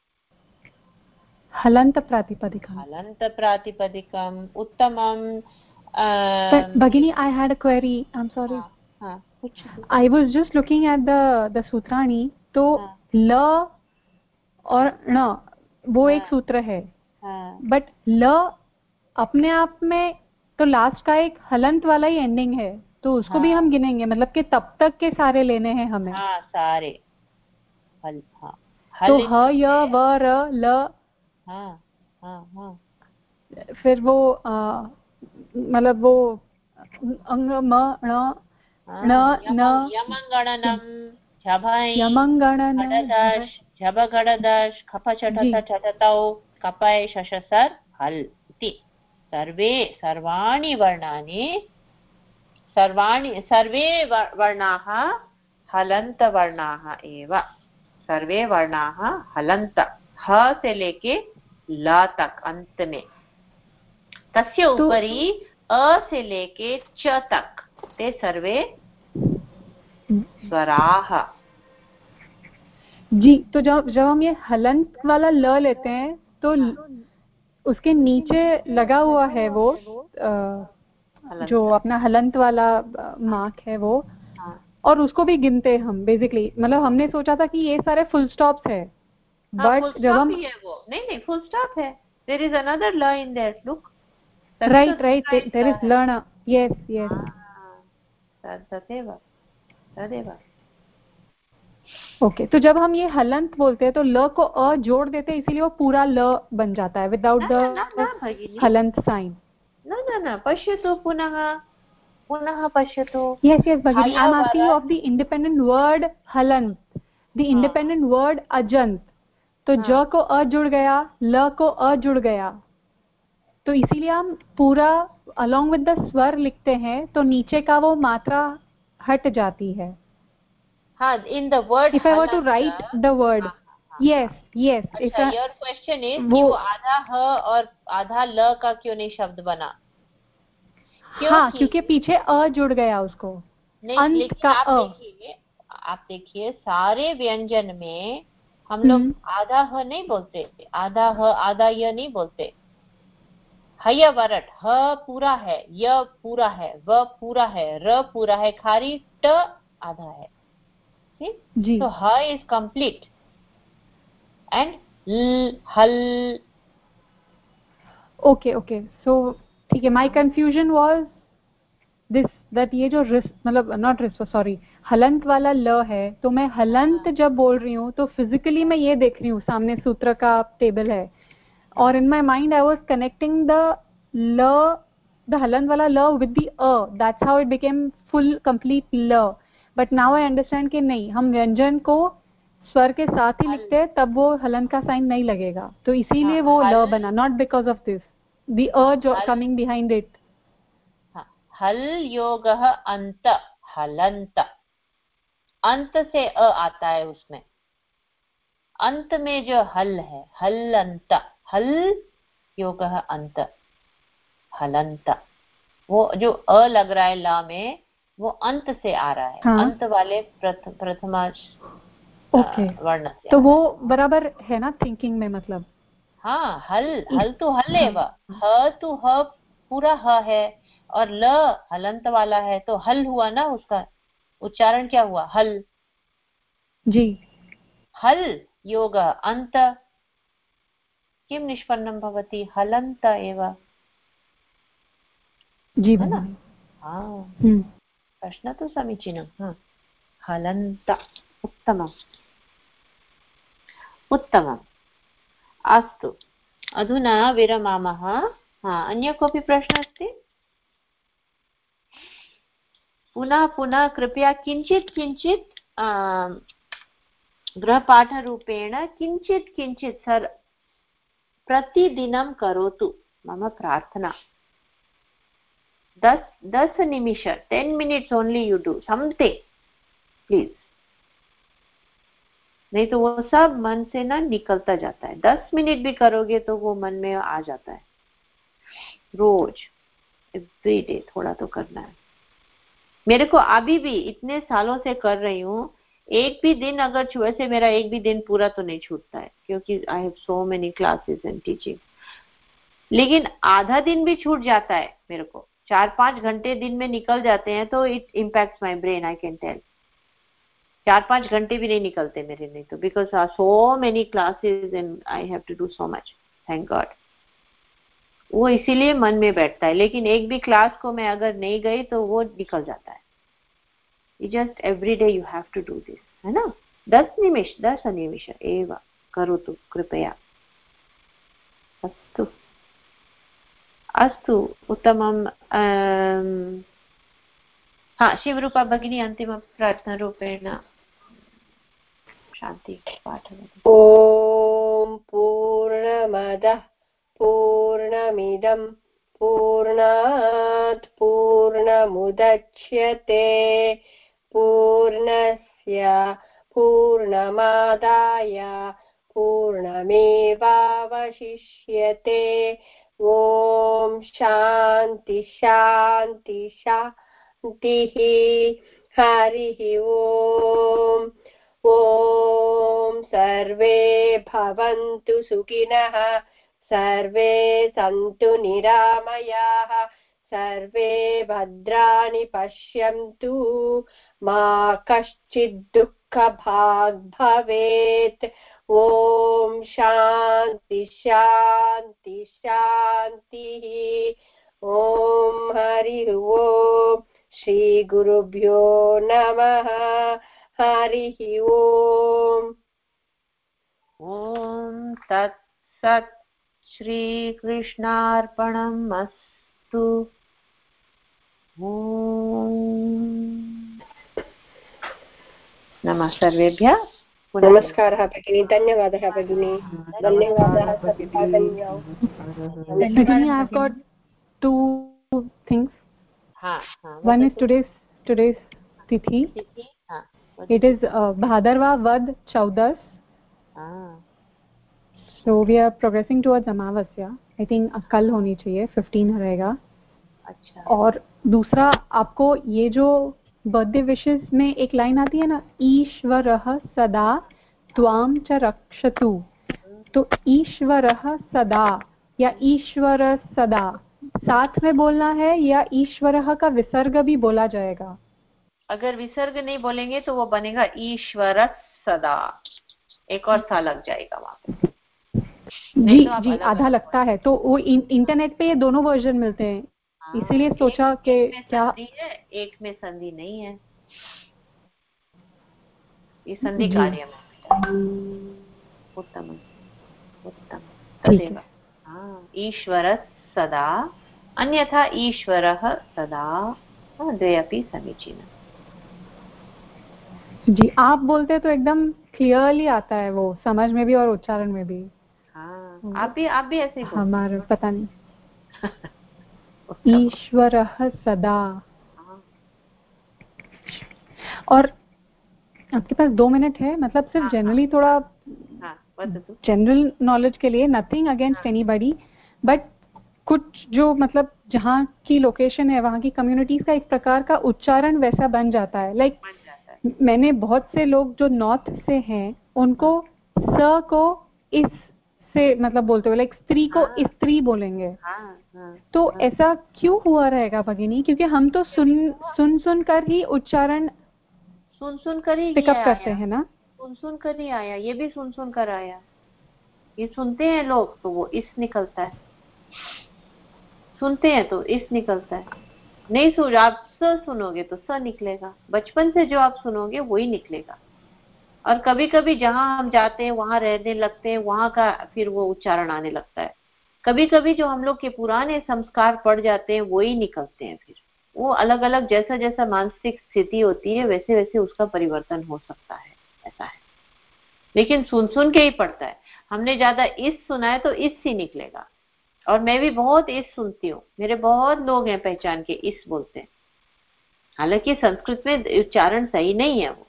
हलन्त प्रातिपदिकम्। हलन्त प्रातिपदिकम्। उत्तमम्। Bagini, I had a query. I'm sorry. हाँ, I was just looking at the the सूत्राणि, तो ल और ण वो एक सूत्र है, बट ल अपने आप में तो लास्ट का एक हलंत वाला ही एंडिंग है, तो उसको भी हम गिनेंगे, मतलब कि तब तक के सारे लेने हैं हमें। हाँ, सारे हल, हाँ, तो ह य व र ल, हाँ, हाँ, हाँ, फिर वो मतलब वो अंग म ण न न यमंगणनम झभै यमंगणन घटदश झबघटदश खपचटत चटतौ कपय शशसर हल इति सर्वे सर्वाणि वर्णानि सर्वाणि सर्वे वर्णाः हलन्त वर्णाः एव। सर्वे वर्णाः हलन्त, ह से लेके ल तक अंत में। तस्य ऊपरी अ से लेके च तक ते सर्वे स्वराः। जी, तो जब जब हम ये हलंत वाला ल लेते हैं तो उसके नीचे लगा हुआ है वो आ, जो अपना हलंत वाला मार्क है वो, और उसको भी गिनते हैं हम बेसिकली। मतलब हमने सोचा था कि ये सारे फुल स्टॉप्स है, बट जब हम नहीं नहीं फुल स्टॉप है, देयर इज अनदर ल in there, look right right there is learn, yes yes तदेव तदेव। ओके, तो जब हम ये हलंत बोलते हैं तो ल को अ जोड़ देते हैं, इसीलिए वो पूरा ल बन जाता है विदाउट द हलंत साइन। न न न पश्यतु, पुनः पुनः पश्यतु। यस यस भगिनी, I am asking of the independent word हलंत, द इंडिपेंडेंट वर्ड अजंत। तो ज को अ जुड़ गया, ल को अ जुड़ गया, तो इसीलिए हम पूरा अलोंग विद द स्वर लिखते हैं, तो नीचे का वो मात्रा हट जाती है। हाँ, in the word if I were to write the word yes yes. अच्छा, योर क्वेश्चन इज वो आधा ह और आधा ल का क्यों नहीं शब्द बना? हाँ, क्योंकि पीछे अ जुड़ गया उसको। नहीं, लेकिन का आप देखिए आप देखिए सारे व्यंजन में हम लोग आधा ह नहीं बोलते, आधा ह आधा य नहीं बोलते। हय वरट, ह पूरा है, य पूरा है, व पूरा है, र पूरा है, खारी ट आधा है। जी। तो ह इज कंप्लीट एंड ल हल। ओके ओके, सो ठीक है। My confusion was this that ये जो रिस मतलब नॉट रिस सॉरी हलंत वाला ल है, तो मैं हलंत जब बोल रही हूँ तो फिजिकली मैं ये देख रही हूँ सामने सूत्र का टेबल है, और in my mind I was connecting the ल द हलंत वाला ल विद द अ, that's how it became full complete ल। बट नाउ आई अंडरस्टैंड कि नहीं, हम व्यंजन को स्वर के साथ ही लिखते हैं, तब वो हलंत का साइन नहीं लगेगा, तो इसीलिए वो ल बना, not because of this the अ कमिंग बिहाइंड इट। हल योगः अंत, हलंत, अंत से अ आता है उसमें, अंत में जो हल है हलंत, हल योगः अंत हलंत। वो जो अ लग रहा है ला में वो अंत से आ रहा है। हाँ? अंत वाले प्रथम प्रथमा ओके वर्ण से, तो वो बराबर है ना थिंकिंग में, मतलब हाँ हल हल तो हल है, वह ह तो ह पूरा ह है और ल हलंत वाला है, तो हल हुआ ना, उसका उच्चारण क्या हुआ? हल। जी। हल योग अंत किं निष्पन्नं भवति? हलंत एव। जी है ना? हाँ, प्रश्न तो समीचीनं। हाँ, हलंत, उत्तमम् उत्तमम्। अस्तु, अधुना विरमामः। हाँ, अन्य कोऽपि प्रश्नः अस्ति? पुनः पुनः कृपया किञ्चित् किञ्चित् गृहपाठरूपेण किञ्चित् किञ्चित् सर् प्रतिदिनं करोतु, मम प्रार्थना। दस दस निमिष, ten minutes only you do something please, नहीं तो वो सब मन से ना निकलता जाता है। दस मिनट भी करोगे तो वो मन में आ जाता है। रोज एवरी डे थोड़ा तो करना है। मेरे को अभी भी इतने सालों से कर रही हूँ, एक भी दिन अगर छुए से मेरा एक भी दिन पूरा तो नहीं छूटता है, क्योंकि I have so many classes and teaching. लेकिन आधा दिन भी छूट जाता है मेरे को, चार पांच घंटे दिन में निकल जाते हैं, तो it impacts my brain, I can tell. चार पांच घंटे भी नहीं निकलते मेरे, नहीं तो because so many classes and I have to do so much, thank God. वो इसीलिए मन में बैठता है, लेकिन एक भी क्लास को मैं अगर नहीं गई तो वो निकल जाता है। Just every day you have to do this, है ना? दस निमिष दस निमिष एव करोतु कृपया। अस्तु अस्तु, उत्तमम्। हाँ, शिवरूपा भगिनी अन्तिमप्रार्थनारूपेण शान्ति पाठवतु। ॐ पूर्णमदः पूर्णमिदं पूर्णात् पूर्णमुदच्यते पूर्णस्य पूर्णमादाय पूर्णमेवावशिष्यते। ॐ शान्ति शान्ति शान्तिः। हरिः ॐ। ॐ सर्वे भवन्तु सुखिनः, सर्वे सन्तु निरामयाः, सर्वे भद्राणि पश्यन्तु, मा कश्चित् दुःखभाग् भवेत्। ॐ शान्ति शान्ति शान्तिः। ॐ हरिः ॐ। श्रीगुरुभ्यो नमः। हरिः ओम्। ॐ तत्सत्। श्रीकृष्णार्पणम् अस्तु। नमः सर्वेभ्यः। नमस्कारः भगिनी, धन्यवादः भगिनी, धन्यवादः सविता कन्या। Bhagini, I have got two things. हाँ, one is today's today's tithi. तिथि, हाँ, it is uh, Bhadarva Vad Chaudas, so we are progressing towards Amavasya. I think कल होनी चाहिए, फिफ्टीन रहेगा। अच्छा। और दूसरा, आपको ये जो बर्थडे विशेस में एक लाइन आती है ना, ईश्वरः सदा त्वां च रक्षतु, तो ईश्वरः सदा या ईश्वर सदा साथ में बोलना है या ईश्वरः का विसर्ग भी बोला जाएगा? अगर विसर्ग नहीं बोलेंगे तो वो बनेगा ईश्वर सदा, एक और सा लग जाएगा वहाँ पे। जी तो जी, आधा लगता है। तो वो इंटरनेट पे ये दोनों वर्जन मिलते हैं, इसीलिए सोचा कि क्या है, एक में संधि नहीं है, ये संधि कार्य में। उत्तम उत्तम, तदेव। हाँ, ईश्वर सदा, अन्यथा ईश्वरः सदा, द्वे अपि समीचीनम्। जी, आप बोलते तो एकदम क्लियरली आता है, वो समझ में भी और उच्चारण में भी। हाँ, आप भी आप भी ऐसे बोलते। हमारे पता नहीं। ईश्वरः सदा। और आपके पास दो मिनट है, मतलब सिर्फ जनरली थोड़ा जनरल नॉलेज के लिए, नथिंग अगेंस्ट एनीबॉडी, बट कुछ जो मतलब जहाँ की लोकेशन है वहाँ की कम्युनिटीज का एक प्रकार का उच्चारण वैसा बन जाता है। लाइक like, मैंने बहुत से लोग जो नॉर्थ से हैं उनको स को इस से मतलब बोलते हुए, लाइक स्त्री को स्त्री बोलेंगे। हाँ, हाँ, तो हाँ। ऐसा क्यों हुआ रहेगा भगिनी? क्योंकि हम तो सुन सुन सुन कर ही उच्चारण सुन सुन कर ही पिकअप करते हैं ना, सुन सुन कर ही आया, ये भी सुन सुन कर आया। ये सुनते हैं लोग तो वो इस निकलता है, सुनते हैं तो इस निकलता है। नहीं सुन, आप स सुनोगे तो स निकलेगा, बचपन से जो आप सुनोगे वही निकलेगा। और कभी कभी जहां हम जाते हैं वहां रहने लगते हैं, वहां का फिर वो उच्चारण आने लगता है। कभी कभी जो हम लोग के पुराने संस्कार पड़ जाते हैं वही निकलते हैं। फिर वो अलग अलग, जैसा जैसा मानसिक स्थिति होती है वैसे वैसे उसका परिवर्तन हो सकता है, ऐसा है। लेकिन सुन सुन के ही पड़ता है। हमने ज्यादा इस सुना है तो इस ही निकलेगा। और मैं भी बहुत इस सुनती हूँ, मेरे बहुत लोग हैं पहचान के इस बोलते हैं, हालांकि संस्कृत में उच्चारण सही नहीं है वो,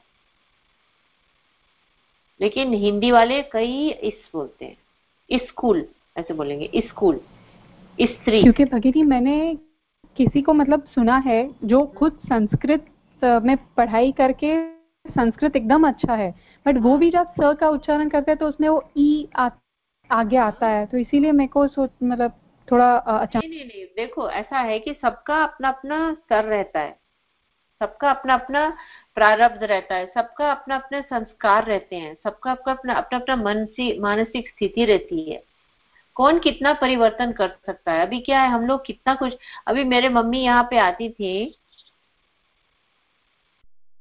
लेकिन हिंदी वाले कई इस बोलते हैं। स्कूल ऐसे बोलेंगे, स्कूल, स्त्री। क्योंकि भगिनी मैंने किसी को मतलब सुना है जो खुद संस्कृत में पढ़ाई करके संस्कृत एकदम अच्छा है, बट वो भी जब स का उच्चारण करते हैं तो उसमें वो ई आ, आगे आता है, तो इसीलिए मेरे को सोच मतलब थोड़ा अचानक। नहीं नहीं नहीं, देखो ऐसा है कि सबका अपना अपना स्तर रहता है, सबका अपना अपना प्रारब्ध रहता है, सबका अपना अपना संस्कार रहते हैं, सबका अपना अपना अपना अपना मानसिक मानसिक स्थिति रहती है। कौन कितना परिवर्तन कर सकता है? अभी क्या है, हम लोग कितना कुछ, अभी मेरे मम्मी यहाँ पे आती थी